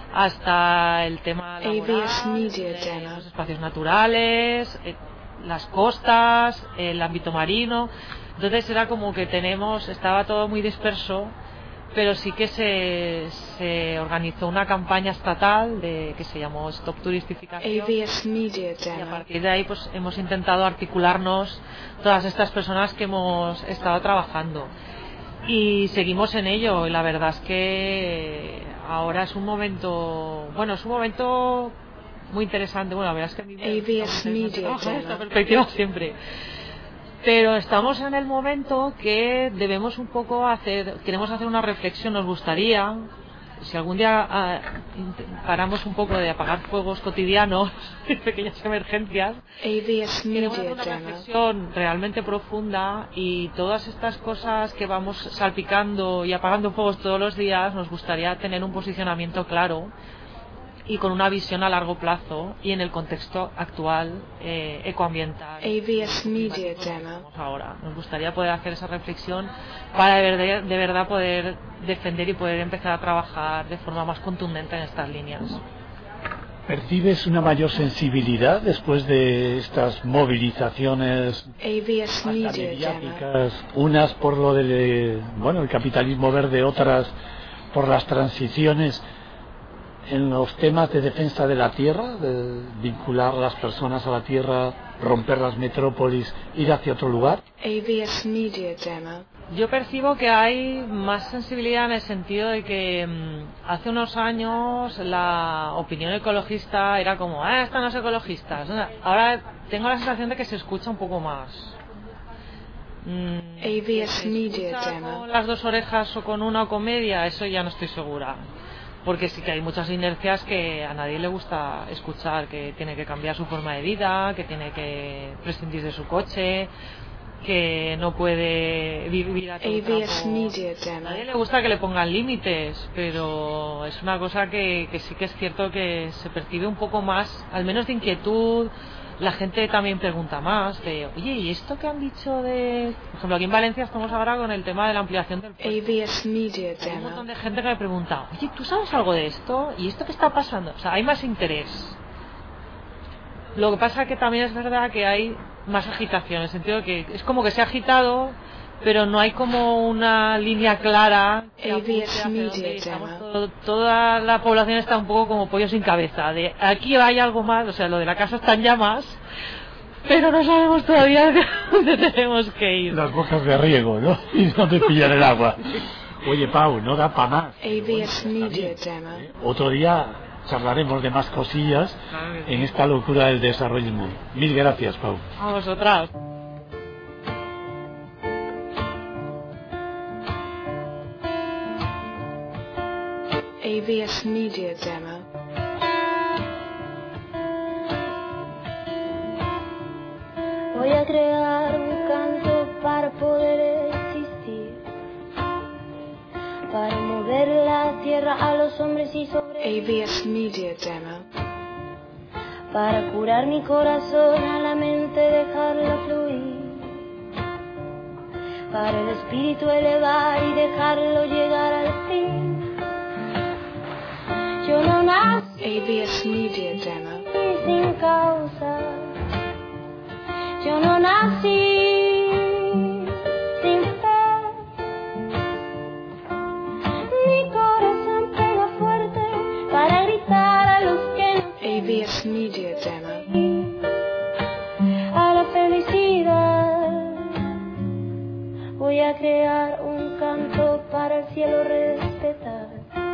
S8: hasta el tema
S1: A B S
S8: laboral,
S1: Media
S8: de
S1: Demo.
S8: los espacios naturales, eh, las costas, el ámbito marino. Entonces era como que tenemos, estaba todo muy disperso, pero sí que se, se organizó una campaña estatal de, que se llamó Stop Turistificación.
S1: A B S Media
S8: Y a
S1: Demo.
S8: partir de ahí pues hemos intentado articularnos todas estas personas que hemos estado trabajando. Y seguimos en ello, y la verdad es que ahora es un momento, bueno, es un momento muy interesante. Bueno, la verdad es que a mí me
S1: A B S
S8: gusta
S1: Media
S8: mucho trabajar en
S1: Demo.
S8: esta perspectiva siempre. Pero estamos en el momento que debemos un poco hacer, queremos hacer una reflexión, nos gustaría, si algún día ah, int- paramos un poco de apagar fuegos cotidianos, pequeñas emergencias,
S1: A B S
S8: queremos hacer
S1: Media
S8: una
S1: Demo.
S8: reflexión realmente profunda, y todas estas cosas que vamos salpicando y apagando fuegos todos los días, nos gustaría tener un posicionamiento claro y con una visión a largo plazo y en el contexto actual eh, ecoambiental
S1: A B S Media
S8: climático que
S1: Demo.
S8: tenemos ahora. Nos gustaría poder hacer esa reflexión para de verdad, de verdad poder defender y poder empezar a trabajar de forma más contundente en estas líneas.
S7: ¿Percibes una mayor sensibilidad después de estas movilizaciones
S1: A B S
S7: hasta
S1: Media Demo.
S7: mediáticas, unas por lo del eh, bueno, el capitalismo verde, otras por las transiciones en los temas de defensa de la tierra, de vincular a las personas a la tierra, romper las metrópolis, ir hacia otro lugar?
S1: A B S Media Demo.
S8: Yo percibo que hay más sensibilidad en el sentido de que mmm, hace unos años la opinión ecologista era como, ah, están los ecologistas. Ahora tengo la sensación de que se escucha un poco más. Mm,
S1: A B S
S8: ¿se
S1: Media
S8: escucha
S1: Demo.
S8: con las dos orejas o con una o con media? Eso ya no estoy segura. Porque sí que hay muchas inercias que a nadie le gusta escuchar, que tiene que cambiar su forma de vida, que tiene que prescindir de su coche, que no puede vivir a todo
S1: A B S
S8: trapo.
S1: Media
S8: A
S1: Demo.
S8: nadie le gusta que le pongan límites, pero es una cosa que, que sí que es cierto que se percibe un poco más, al menos de inquietud. La gente también pregunta más de, oye, ¿y esto que han dicho de...? Por ejemplo, aquí en Valencia estamos ahora con el tema de la ampliación del
S1: A
S8: puerto.
S1: B S Media
S8: Hay un montón
S1: Demo.
S8: de gente que me pregunta, oye, ¿tú sabes algo de esto? ¿Y esto qué está pasando? O sea, hay más interés. Lo que pasa que también es verdad que hay más agitación, en el sentido de que es como que se ha agitado, pero no hay como una línea clara que
S1: A
S8: apunte
S1: B S
S8: hacia
S1: Media
S8: dónde estamos.
S1: Demo.
S8: Todo- toda la población está un poco como pollo sin cabeza, de aquí hay algo más, o sea, lo de la casa está en llamas, pero no sabemos todavía dónde tenemos que ir.
S7: Las bocas de riego, ¿no? Y dónde pillar el agua. Oye, Pau, no da para más.
S1: A B S Media Demo.
S7: Otro día charlaremos de más cosillas en esta locura del desarrollismo. Mil gracias, Pau.
S8: A vosotras.
S1: A B S Media Demo.
S9: Voy a crear un canto para poder existir, para mover la tierra a los hombres y sobre,
S1: A B S Media Demo.
S9: para curar mi corazón a la mente, dejarla fluir, para el espíritu elevar y dejarlo llegar al fin. Yo no nací
S1: A B S Media Demo.
S9: sin causa, yo no nací sin fe. Mi corazón pega fuerte para gritar a los que
S1: A B S Media Demo.
S9: no, a la felicidad. crear un canto para el cielo respetar,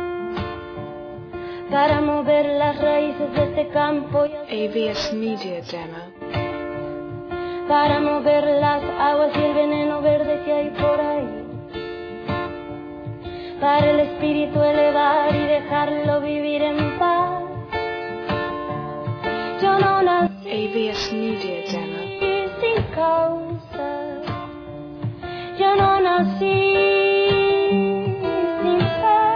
S9: para mover las raíces de este campo y
S1: A V S Media Demo.
S9: para mover las aguas y el veneno verde que hay por ahí, para el espíritu elevar y dejarlo vivir en paz. Yo no nací
S1: A V S Media Demo.
S9: sin causa, yo no nací sin fe,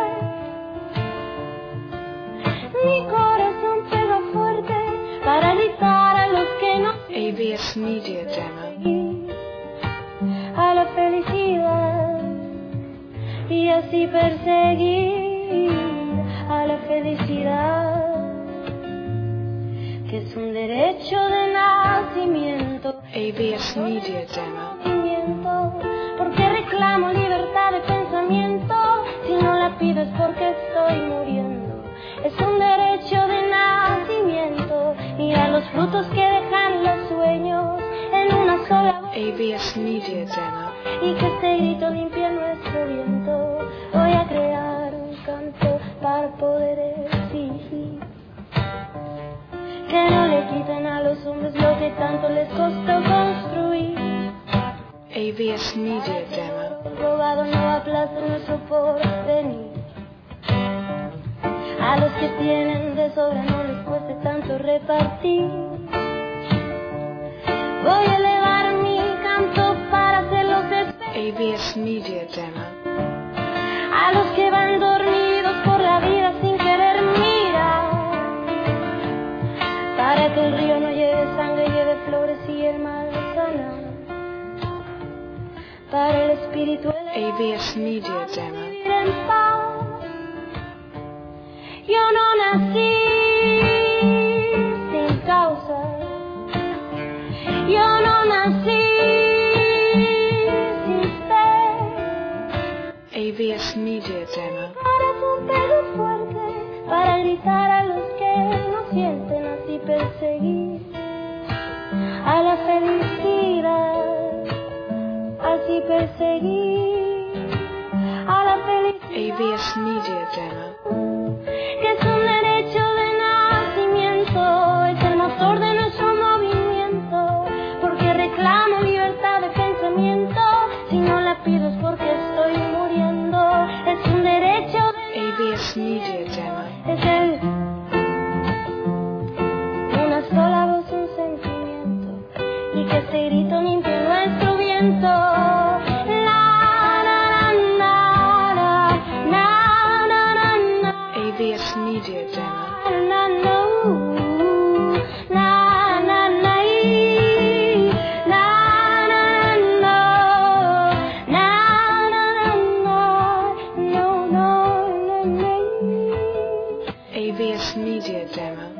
S9: mi corazón pega fuerte para gritar a los que no
S1: A V S Media Demo.
S9: a la felicidad y así perseguir a la felicidad, que es un derecho de nacimiento.
S1: A V S Media Demo.
S9: Porque reclamo libertad de pensamiento, si no la pido es porque estoy muriendo. Es un derecho de nacimiento, mira los frutos que dejan los sueños en una sola voz.
S1: A V S Media Demo.
S9: Y que este grito limpie nuestro viento. Voy a crear un canto para poder exigir que no le quiten a los hombres lo que tanto les costó construir.
S1: A V S Media Demo.
S9: Robado no aplaza nuestro porvenir. A los que tienen de sobra no les cueste tanto repartir. Voy a elevar mi canto para hacerlos despertar.
S1: A V S Media Demo.
S9: A los que van dormidos por la vida sin querer mirar, para que el río no lleve sangre, lleve flores y el mar sana, para el espíritu
S1: A V S Media Demo.
S9: en paz. Yo no nací sin causa, yo no nací sin fe,
S1: A V S Media Demo.
S9: corazón pego fuerte para gritar a los que no sienten, así perseguir a la felicidad, así perseguir a la felicidad.
S1: A V S Media Demo.
S9: Que es un derecho de nacimiento, es el motor de nuestro movimiento, porque reclamo libertad de pensamiento, si no la pido es porque estoy muriendo, es un derecho de
S1: A V S Media Demo.
S9: es el una sola voz, un sentimiento, y que este grito limpie nuestro viento.
S1: A V S Media Demo. A V S Media Demo.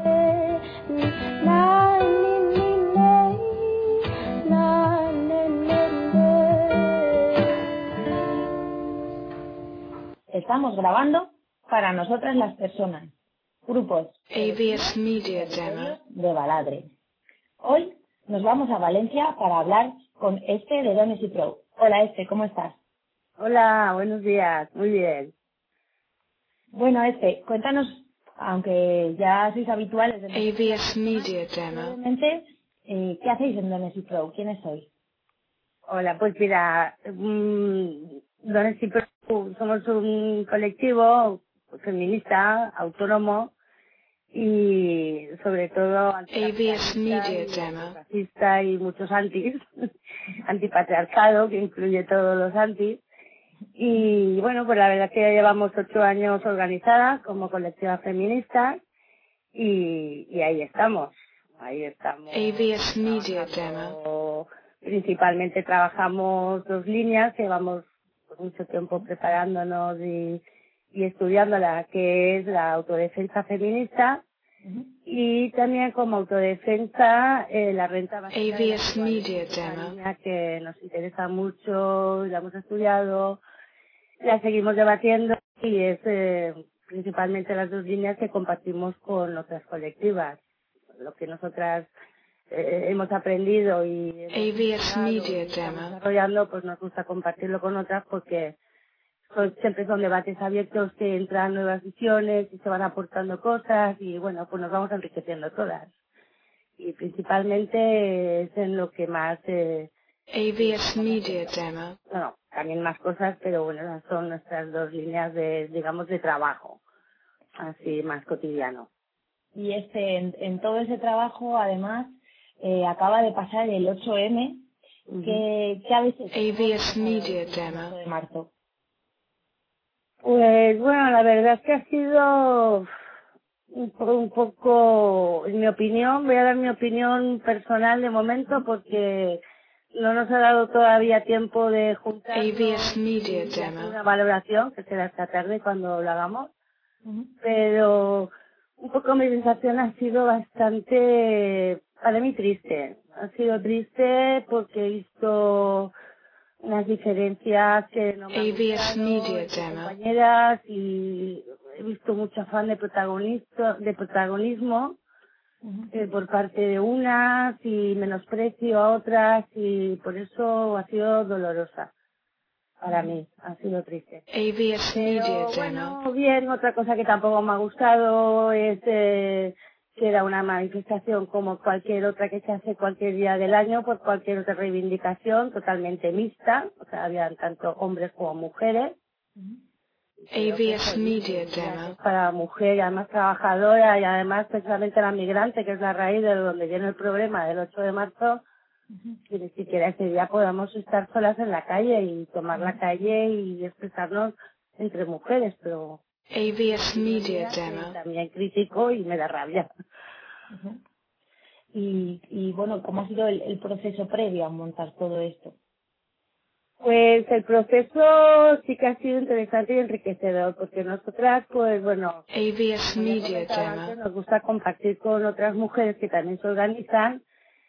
S10: Estamos grabando para nosotras las personas, grupos
S1: A V S Media Demo.
S10: de Baladre. Hoy nos vamos a Valencia para hablar con Este de Dones y Pro. Hola Este, ¿cómo estás?
S11: Hola, buenos días, muy bien.
S10: Bueno Este, cuéntanos, aunque ya sois habituales de
S1: A V S Media Demo.
S10: brevemente, eh, ¿qué hacéis en Dones y Pro? ¿Quiénes sois?
S11: Hola, pues mira, mmm, Dones y Pro somos un colectivo feminista, autónomo y sobre todo
S1: A V S Media Demo.
S11: racista y muchos antis, antipatriarcado, que incluye todos los antis. Y bueno, pues la verdad es que ya llevamos ocho años organizadas como colectiva feminista y, y ahí estamos, ahí estamos.
S1: A V S Media Demo.
S11: Principalmente trabajamos dos líneas, llevamos mucho tiempo preparándonos y, y estudiándola, que es la autodefensa feminista, uh-huh. Y también como autodefensa eh, la renta básica.
S1: A V S Media Demo.
S11: Que nos interesa mucho, la hemos estudiado, la seguimos debatiendo y es eh, principalmente las dos líneas que compartimos con otras colectivas. Lo que nosotras eh, hemos aprendido y
S1: A V S Media
S11: estamos
S1: Demo.
S11: desarrollando, pues nos gusta compartirlo con otras porque son, siempre son debates abiertos que entran nuevas visiones y se van aportando cosas y bueno, pues nos vamos enriqueciendo todas. Y principalmente es en lo que más... Eh,
S1: A V S Media Demo.
S11: bueno, también más cosas, pero bueno, esas son nuestras dos líneas de, digamos, de trabajo, así más cotidiano.
S10: Y este, en, en todo ese trabajo, además, eh, acaba de pasar el ocho eme,
S11: Uh-huh.
S10: que, que a veces...
S1: A V S Media
S10: el
S1: Demo.
S10: de marzo.
S11: Pues bueno, la verdad es que ha sido un, po- un poco, en mi opinión, voy a dar mi opinión personal de momento porque no nos ha dado todavía tiempo de juntar
S1: A V S Media Demo.
S11: una valoración, que será esta tarde cuando lo hagamos, pero un poco mi sensación ha sido bastante, para mí triste. Ha sido triste porque he visto unas diferencias que no me
S1: A
S11: han
S1: V S
S11: gustado
S1: Media
S11: entre
S1: Demo.
S11: compañeras y he visto mucho afán de protagonista, de protagonismo eh, por parte de unas y menosprecio a otras y por eso ha sido dolorosa para mí, ha sido triste.
S1: A V S Media
S11: Pero
S1: Demo.
S11: bueno, bien, otra cosa que tampoco me ha gustado es eh, que era una manifestación como cualquier otra que se hace cualquier día del año, por cualquier otra reivindicación, totalmente mixta, o sea, habían tanto hombres como mujeres.
S1: A V S Media Demo.
S11: Para mujer, y además trabajadora y además precisamente la migrante, que es la raíz de donde viene el problema del ocho de marzo, que ni siquiera ese día podamos estar solas en la calle y tomar la calle y expresarnos entre mujeres, pero
S1: A V S Media Demo.
S11: también critico y me da rabia.
S10: Y, y bueno, ¿cómo ha sido el, el proceso previo a montar todo esto?
S11: Pues el proceso sí que ha sido interesante y enriquecedor, porque nosotras, pues bueno,
S1: A V S
S11: como ya
S1: Media
S11: comentaba antes,
S1: Demo.
S11: nos gusta compartir con otras mujeres que también se organizan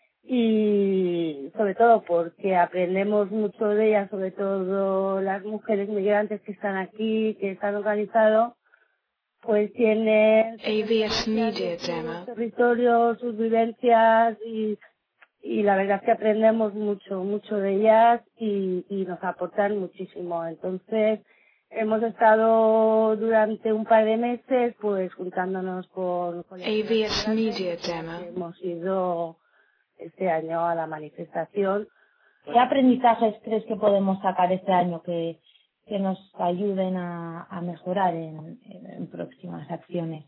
S11: y sobre todo porque aprendemos mucho de ellas, sobre todo las mujeres migrantes que están aquí, que están organizado, pues tienen
S1: A V S Media
S11: sus
S1: Demo.
S11: territorios, sus vivencias y, y la verdad es que aprendemos mucho, mucho de ellas y, y nos aportan muchísimo. Entonces, hemos estado durante un par de meses pues juntándonos con, con
S1: A V S Media Demo.
S11: hemos ido este año a la manifestación.
S10: ¿Qué aprendizajes crees que podemos sacar este año que, que nos ayuden a, a mejorar en, en, en próximas acciones?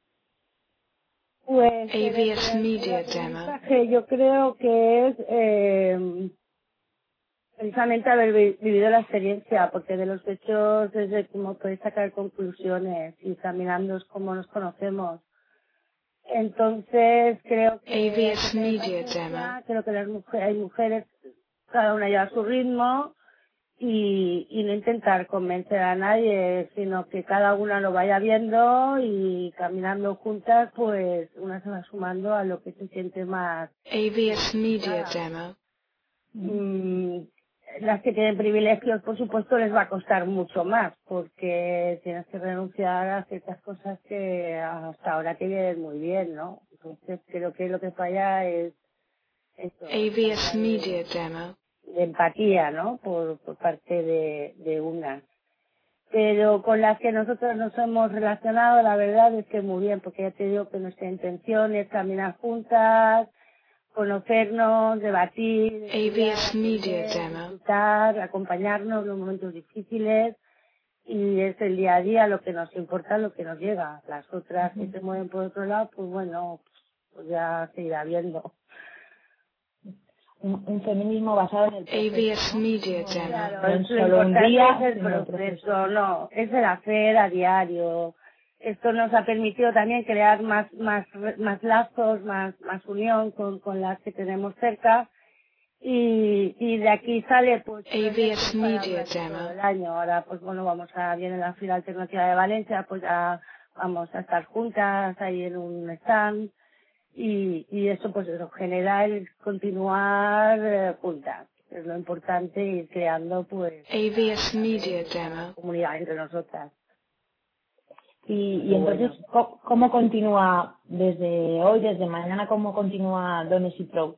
S11: Pues
S1: A V S
S11: el
S1: Media
S11: aprendizaje yo creo que es eh, precisamente haber vi- vivido la experiencia, porque de los hechos es de cómo puedes sacar conclusiones y caminando es como nos conocemos. Entonces creo que
S1: A V S Media Demo.
S11: creo que las mujeres, hay mujeres, cada una lleva su ritmo y, y no intentar convencer a nadie, sino que cada una lo vaya viendo y caminando juntas, pues una se va sumando a lo que se siente más.
S1: A V S Media Demo.
S11: Mm, las que tienen privilegios, por supuesto, les va a costar mucho más, porque tienes que renunciar a ciertas cosas que hasta ahora te vienen muy bien, ¿no? Entonces creo que lo que falla es eso,
S1: A V S Media Demo.
S11: de empatía, ¿no? Por, por parte de, de una. Pero con las que nosotros nos hemos relacionado, la verdad es que muy bien, porque ya te digo que nuestra intención es caminar juntas, conocernos, debatir,
S1: A V S Media Demo.
S11: disfrutar, acompañarnos en los momentos difíciles y es el día a día lo que nos importa, lo que nos llega. Las otras que se mueven por otro lado, pues bueno, pues ya se irá viendo.
S10: Un, un feminismo basado en el
S1: A V S Media Demo.
S11: Claro,
S10: no en
S11: lo
S10: solo un
S11: importante
S10: día,
S11: es el
S10: sino el
S11: proceso, no, es el hacer a diario. Esto nos ha permitido también crear más más más lazos, más más unión con, con las que tenemos cerca y, y de aquí sale pues
S1: A V S Media Demo.
S11: todo el año. Ahora pues bueno, vamos a viene la Fila Alternativa de Valencia, pues ya vamos a estar juntas ahí en un stand y, y eso pues eso genera el continuar eh, juntas. Es lo importante, ir creando pues
S1: A V S Media Demo.
S11: comunidad entre nosotras.
S10: Y, y entonces, ¿cómo, ¿cómo continúa desde hoy, desde mañana, cómo continúa Dones y Pro?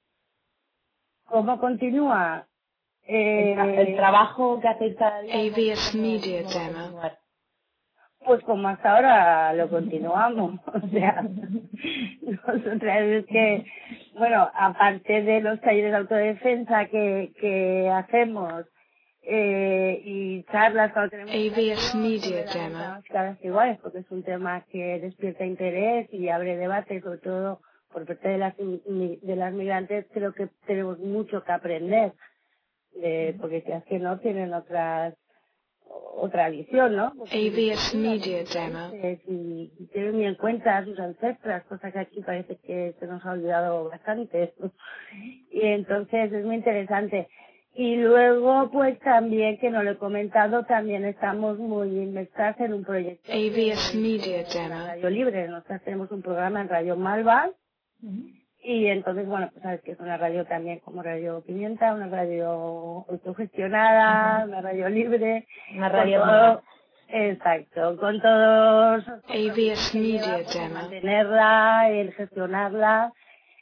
S11: ¿Cómo continúa? Eh,
S10: el, tra el trabajo que hacéis cada día.
S1: A V S Media Demo.
S11: Pues como hasta ahora lo continuamos. O sea, nosotras es que, bueno, aparte de los talleres de autodefensa que, que hacemos, eh, y charlas cuando tenemos
S1: A V S Media Demo.
S11: las iguales, porque es un tema que despierta interés y abre debate, sobre todo por parte de las de las migrantes. Creo que tenemos mucho que aprender, de, porque si es que no tienen otras otra visión, ¿no? Porque
S1: A V S Media Demo.
S11: y, y tienen muy en cuenta a sus ancestras, cosa que aquí parece que se nos ha olvidado bastante. Y entonces es muy interesante. Y luego, pues también, que no lo he comentado, también estamos muy inmersas en un proyecto
S1: A V S Media
S11: de
S1: Demo.
S11: Radio Libre. Nosotros tenemos un programa en Radio Malva. Y entonces, bueno, pues sabes que es una radio también como Radio Pimienta, una radio autogestionada, una radio libre.
S10: Una radio...
S11: Todo, exacto, con todos...
S1: A V S Media Demo.
S11: Mantenerla, el gestionarla.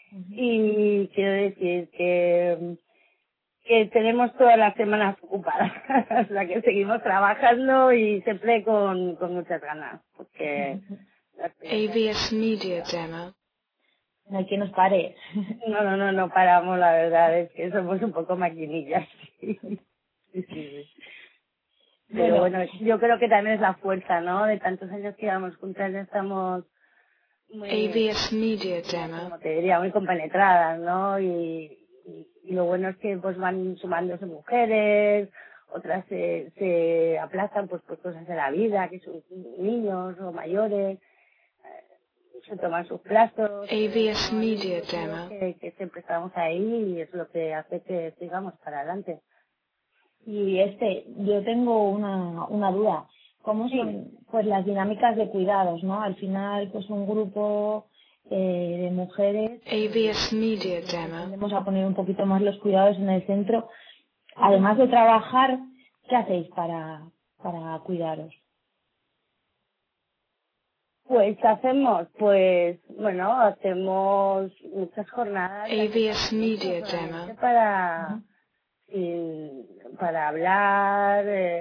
S11: Y quiero decir que... que tenemos todas las semanas ocupadas, o sea que seguimos trabajando y siempre con, con muchas ganas, porque...
S1: A V S Media Demo.
S10: No hay quien nos pare.
S11: No, no, no, no paramos, la verdad es que somos un poco maquinillas. Sí, sí, sí. Pero bueno, yo creo que también es la fuerza, ¿no? De tantos años que llevamos juntas, ya estamos muy...
S1: A V S Media Demo.
S11: Como te diría, muy compenetradas, ¿no? Y, y, y lo bueno es que pues van sumándose mujeres, otras se, se aplazan pues por cosas de la vida, que son niños o mayores, se toman sus plazos.
S1: A V S Media Demo.
S11: Que, que siempre estamos ahí y es lo que hace que sigamos para adelante.
S10: Y este, yo tengo una, una duda. ¿Cómo son pues las dinámicas de cuidados, no? Al final, pues un grupo eh, de mujeres.
S1: A V S Media Demo.
S10: Vamos a poner un poquito más los cuidados en el centro. Además de trabajar, ¿qué hacéis para, para cuidaros?
S11: Pues hacemos, pues, bueno, hacemos muchas jornadas.
S1: A V S Media Demo.
S11: Para, y, para hablar, eh,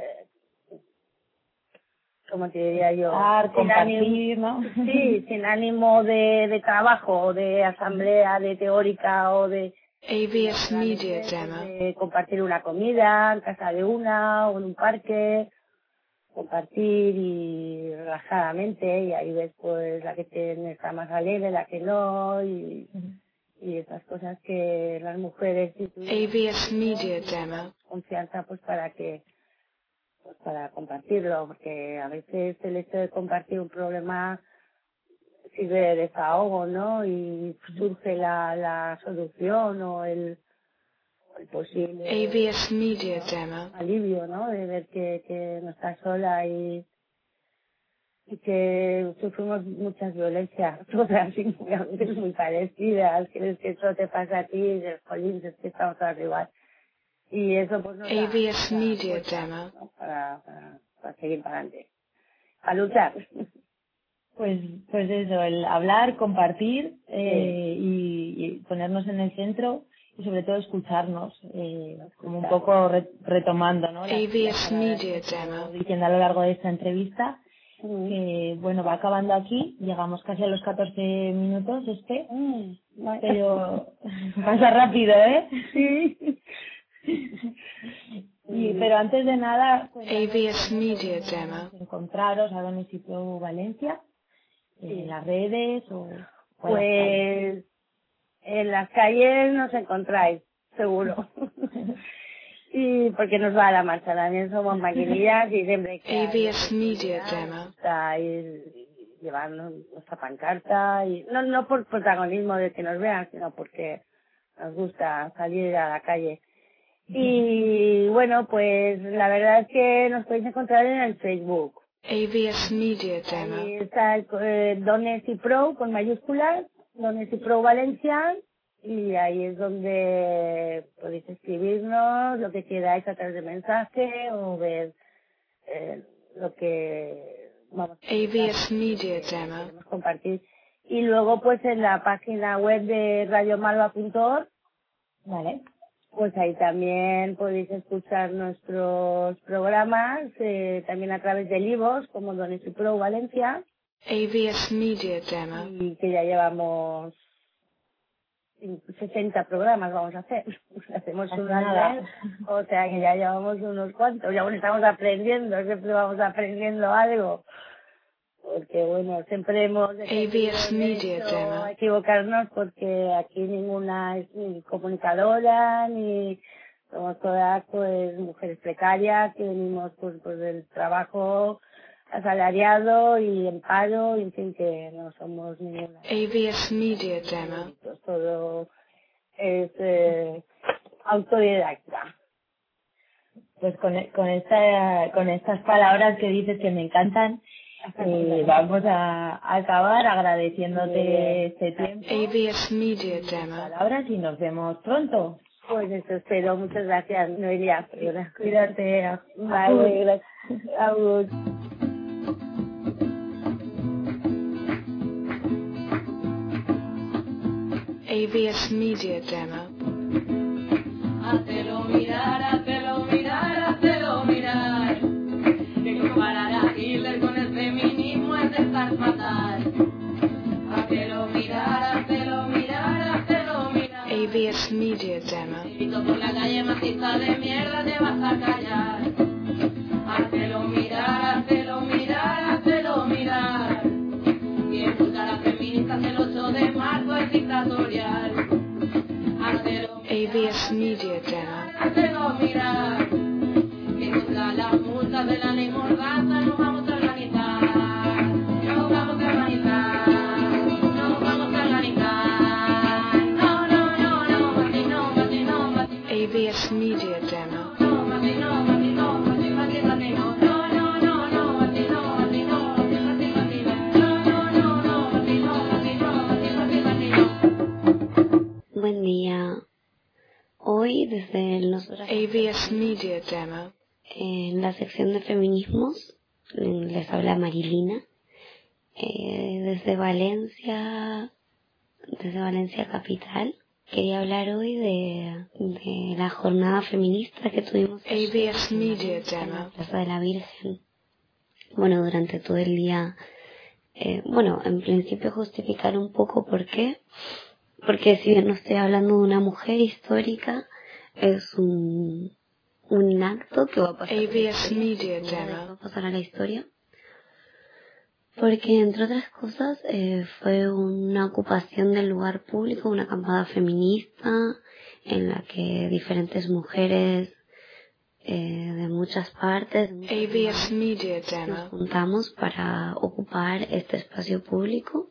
S11: como te diría yo,
S10: Hablar, compartir,
S11: ánimo,
S10: ¿no?
S11: Sí, sin ánimo de, de trabajo, o de asamblea, de teórica o de...
S1: A V S Media Demo.
S11: De compartir una comida en casa de una o en un parque, compartir y relajadamente, y ahí ves pues la que tiene, está más alegre, la que no, y, y esas cosas que las mujeres sí
S1: A V S Media Demo.
S11: confianza pues para que pues para compartirlo, porque a veces el hecho de compartir un problema sirve de desahogo, ¿no? Y surge la, la solución o el, el posible
S1: A V S Media Demo.
S11: alivio, ¿no? De ver que, que no estás sola y, y que sufrimos muchas violencias, todas y a veces muy parecidas. Crees que eso te pasa a ti y dices, jolín, es que estamos todas igual. Y eso pues nos da
S1: A V S
S11: mucha
S1: Media
S11: fuerza,
S1: Demo.
S11: ¿no? para, para, para seguir para adelante, para luchar.
S10: Pues, pues eso, el hablar, compartir eh, sí. y, y ponernos en el centro y sobre todo escucharnos, eh, como un poco re, retomando, ¿no?
S1: A V S Media Demo.
S10: Diciendo a lo largo de esta entrevista mm. que, bueno, va acabando aquí, llegamos casi a los catorce minutos, este,
S11: mm.
S10: pero pasa rápido, ¿eh?
S11: Sí.
S10: Y, pero antes de nada, pues,
S1: A V S Media Demo.
S10: Encontraros a Dones y Pro Valencia. ¿En las redes o...?
S11: Pues en las calles nos encontráis, seguro. Y porque nos va a la marcha, también somos maquinillas y siempre que...
S1: A V S Media Demo.
S11: Está ir, llevar nuestra pancarta y no, no por protagonismo de que nos vean, sino porque nos gusta salir a la calle. Y bueno, pues la verdad es que nos podéis encontrar en el Facebook.
S1: A V S Media Demo.
S11: Ahí está el, eh, Dones y Pro con mayúsculas, Dones y Pro Valencia, y ahí es donde podéis escribirnos lo que queráis a través de mensaje o ver eh, lo que vamos
S1: A V S Media Demo.
S11: queremos compartir. Y luego pues en la página web de radio malva punto org,
S10: Vale.
S11: pues ahí también podéis escuchar nuestros programas, eh, también a través de Livos, como Don Pro Valencia,
S1: A V S Media Demo.
S11: y que ya llevamos sesenta programas vamos a hacer. Hacemos
S10: Casi
S11: uno al
S10: nada.
S11: mes, o sea que ya llevamos unos cuantos. Ya bueno, estamos aprendiendo, siempre vamos aprendiendo algo. Porque bueno, siempre hemos
S1: A V S Media
S11: hecho
S1: Demo.
S11: equivocarnos porque aquí ninguna es ni comunicadora, ni somos todas pues mujeres precarias que venimos pues, pues del trabajo asalariado y en paro, y en fin, que no somos ninguna.
S1: A V S Media Demo.
S11: Pues todo es eh, autodidacta.
S10: Pues con, con, esta, con estas palabras que dices que me encantan, eh, vamos a, a acabar agradeciéndote este tiempo,
S1: A V S Media Demo.
S10: palabras, y nos vemos pronto.
S11: Pues eso espero. Muchas gracias, Noelia.
S10: Cuídate.
S11: Vale, gracias. Agur.
S1: A V S Media Demo.
S4: Háztelo mirar, háztelo mirar, háztelo mirar. Que comparar a Hitler con el feminismo es de estar fatal. Háztelo mirar, háztelo mirar, háztelo mirar.
S1: A V S Media Demo.
S4: Si grito por la calle machista de mierda te vas a callar. Háztelo mirar, háztelo mirar, háztelo mirar. Y insultar a feministas el ocho de marzo es dictatorial. Háztelo
S1: A V S Media Demo.
S4: háztelo mirar. Que contra las multas de la ley Mordaza nos vamos a organizar. Nos vamos a organizar. Nos vamos a organizar. No, no, no, no, Mati, no, Mati, no, Mati.
S1: A V S Media Demo.
S4: No, Mati, no, Mati, no, Mati, Mati, Mati, no. No, no, no, no, Mati, no, Mati, no, Mati, Mati, Mati, no. No, no, no, no, Mati, no, Mati, no, Mati, Mati, Mati, no.
S12: Buen día. Hoy, desde nosotras,
S1: A V S Media Demo.
S12: en la sección de feminismos, les habla Marilina. Eh, desde Valencia, desde Valencia Capital. Quería hablar hoy de, de la jornada feminista que tuvimos
S1: A V S Media
S12: en la
S1: Demo.
S12: Plaza de la Virgen. Bueno, durante todo el día, eh, bueno, en principio justificar un poco por qué. Porque si bien no estoy hablando de una mujer histórica, es un, un acto que va a pasar,
S1: A V S Media
S12: va
S1: Demo.
S12: a pasar a la historia. Porque, entre otras cosas, eh, fue una ocupación del lugar público, una acampada feminista, en la que diferentes mujeres eh, de muchas partes
S1: A V S Media
S12: nos
S1: Demo.
S12: juntamos para ocupar este espacio público.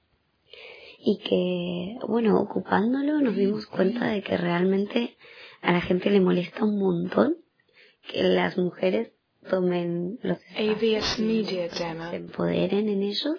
S12: Y que, bueno, ocupándolo nos dimos cuenta de que realmente a la gente le molesta un montón que las mujeres tomen los
S1: A V S Media
S12: espacios,
S1: Demo.
S12: se empoderen en ellos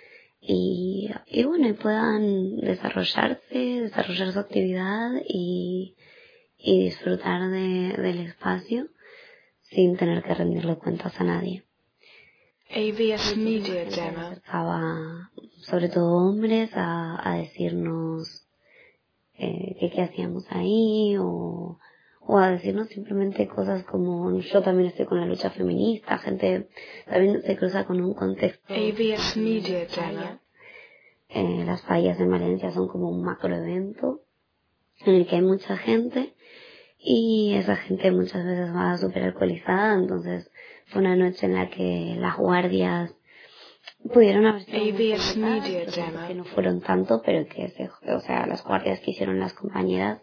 S12: y, y bueno, y puedan desarrollarse, desarrollar su actividad y, y disfrutar de, del espacio sin tener que rendirle cuentas a nadie.
S1: A V S Media
S12: Se
S1: Demo.
S12: acercaba, sobre todo hombres, a, a decirnos eh, que qué hacíamos ahí, o, o a decirnos simplemente cosas como yo también estoy con la lucha feminista. Gente también se cruza con un contexto.
S1: A V S Media Demo.
S12: Eh, las fallas en Valencia son como un macroevento en el que hay mucha gente y esa gente muchas veces va súper alcoholizada. Entonces fue una noche en la que las guardias pudieron haber sido
S1: A V S
S12: muy
S1: Media
S12: complicadas,
S1: Demo.
S12: que no fueron tanto, pero que se, o sea, las guardias que hicieron las compañeras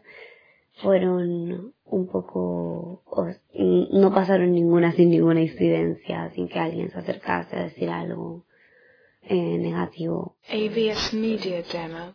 S12: fueron un poco, o, no pasaron ninguna sin ninguna incidencia, sin que alguien se acercase a decir algo eh, negativo.
S1: A V S Media Demo.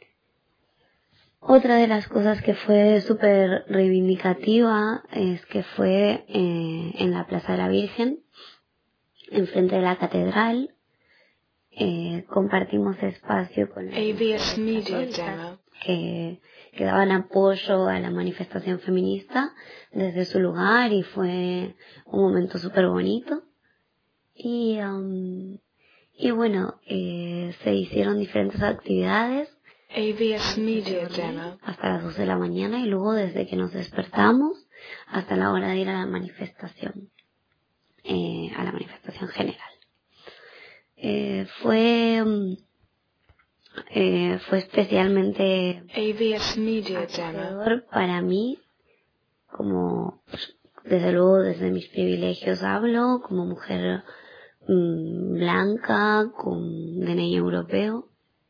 S12: Otra de las cosas que fue súper reivindicativa es que fue eh, en la Plaza de la Virgen, enfrente de la catedral. Eh, compartimos espacio con las
S1: A V S
S12: mujeres
S1: Media
S12: católicas
S1: Demo.
S12: que, que daban apoyo a la manifestación feminista desde su lugar, y fue un momento súper bonito. Y, um, y bueno, eh, se hicieron diferentes actividades.
S1: A V S Media Demo.
S12: Hasta las dos de la mañana y luego desde que nos despertamos hasta la hora de ir a la manifestación, eh, a la manifestación general. Eh, fue, eh, fue especialmente
S1: A V S Media Demo.
S12: Para mí, como desde luego desde mis privilegios hablo, como mujer mmm, blanca, con D N I europeo.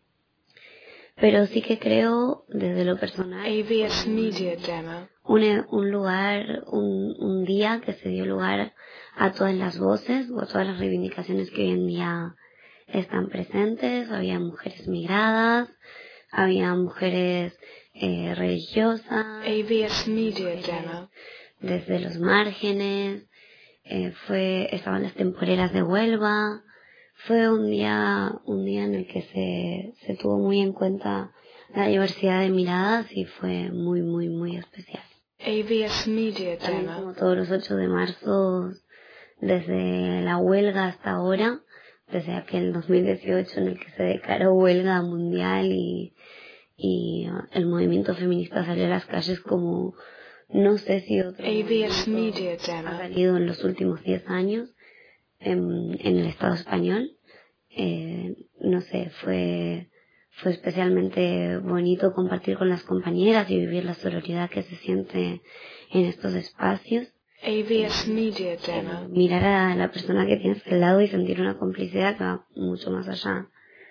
S12: Pero sí que creo, desde lo personal,
S1: A V S Media Demo.
S12: Un, un lugar, un, un día que se dio lugar a todas las voces o a todas las reivindicaciones que hoy en día están presentes. Había mujeres migradas, había mujeres eh, religiosas,
S1: A V S Media Demo.
S12: Desde los márgenes, eh, fue, estaban las temporeras de Huelva. Fue un día, un día en el que se, se tuvo muy en cuenta la diversidad de miradas y fue muy, muy, muy especial.
S1: A V S Media
S12: También,
S1: Demo.
S12: como todos los ocho de marzo, desde la huelga hasta ahora, desde aquel dos mil dieciocho en el que se declaró huelga mundial y, y el movimiento feminista salió a las calles como no sé si otro
S1: A V S Media Demo.
S12: ha salido en los últimos diez años. En, en el Estado español, eh, no sé, fue, fue especialmente bonito compartir con las compañeras y vivir la sororidad que se siente en estos espacios.
S1: A V S Media Demo.
S12: Mirar a la persona que tienes al lado y sentir una complicidad que va mucho más allá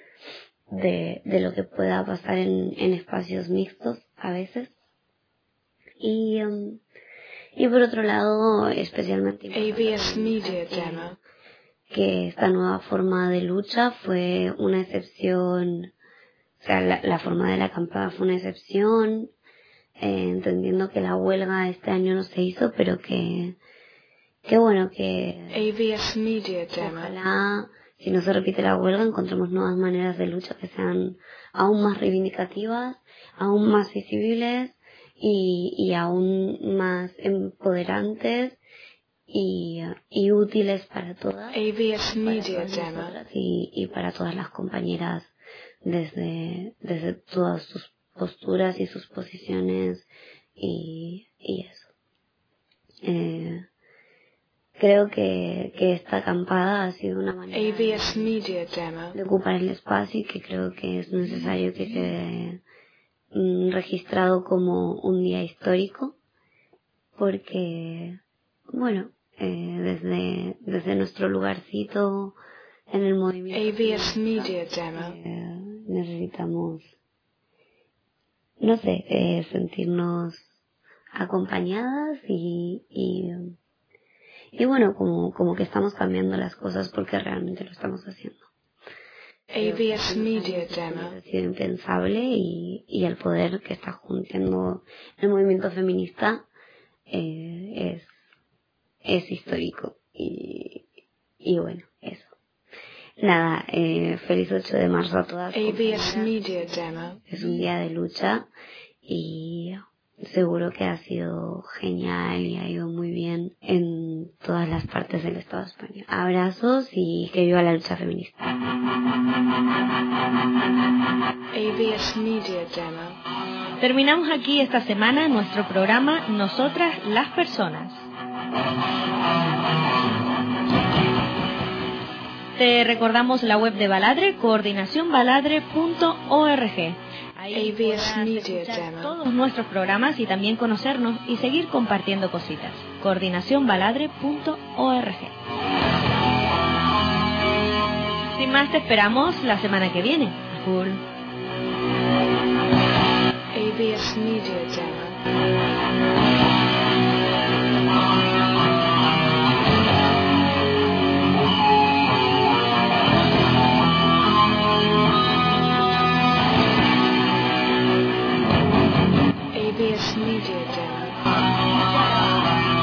S12: de, de lo que pueda pasar en, en espacios mixtos a veces. Y, um, y por otro lado, especialmente
S1: A V S Media Demo.
S12: Que esta nueva forma de lucha fue una excepción, o sea, la, la forma de la acampada fue una excepción, eh, entendiendo que la huelga este año no se hizo, pero que, que bueno, que
S1: A V S Media Demo.
S12: Ojalá, si no se repite la huelga, encontremos nuevas maneras de lucha que sean aún más reivindicativas, aún más visibles y, y aún más empoderantes y, y útiles para todas,
S1: A V S Media
S12: para
S1: Demo.
S12: y, y para todas las compañeras desde, desde todas sus posturas y sus posiciones y, y eso. Eh, creo que, que esta acampada ha sido una manera
S1: A V S Media Demo.
S12: de ocupar el espacio y que creo que es necesario que quede mm, registrado como un día histórico, porque bueno, eh, desde, desde nuestro lugarcito en el movimiento
S1: A V S Media Demo.
S12: eh, necesitamos, no sé, eh, sentirnos acompañadas y, y, y bueno, como, como que estamos cambiando las cosas porque realmente lo estamos haciendo.
S1: A V S Media Demo.
S12: Ha sido impensable y, y el poder que está juntando el movimiento feminista eh, es es histórico y, y bueno, eso. Nada, eh, feliz ocho de marzo a todas.
S1: A V S Media Demo.
S12: Es un día de lucha y seguro que ha sido genial y ha ido muy bien en todas las partes del Estado español. Abrazos y que viva la lucha feminista.
S1: A V S Media Demo.
S2: Terminamos aquí esta semana nuestro programa Nosotras las Personas. Te recordamos la web de Baladre, coordinación baladre punto org. Ahí podrás escuchar todos nuestros programas y también conocernos y seguir compartiendo cositas. coordinación baladre punto org. Sin más, te esperamos la semana que viene. Cool.
S1: A V S Media Demo. A V S Media Demo.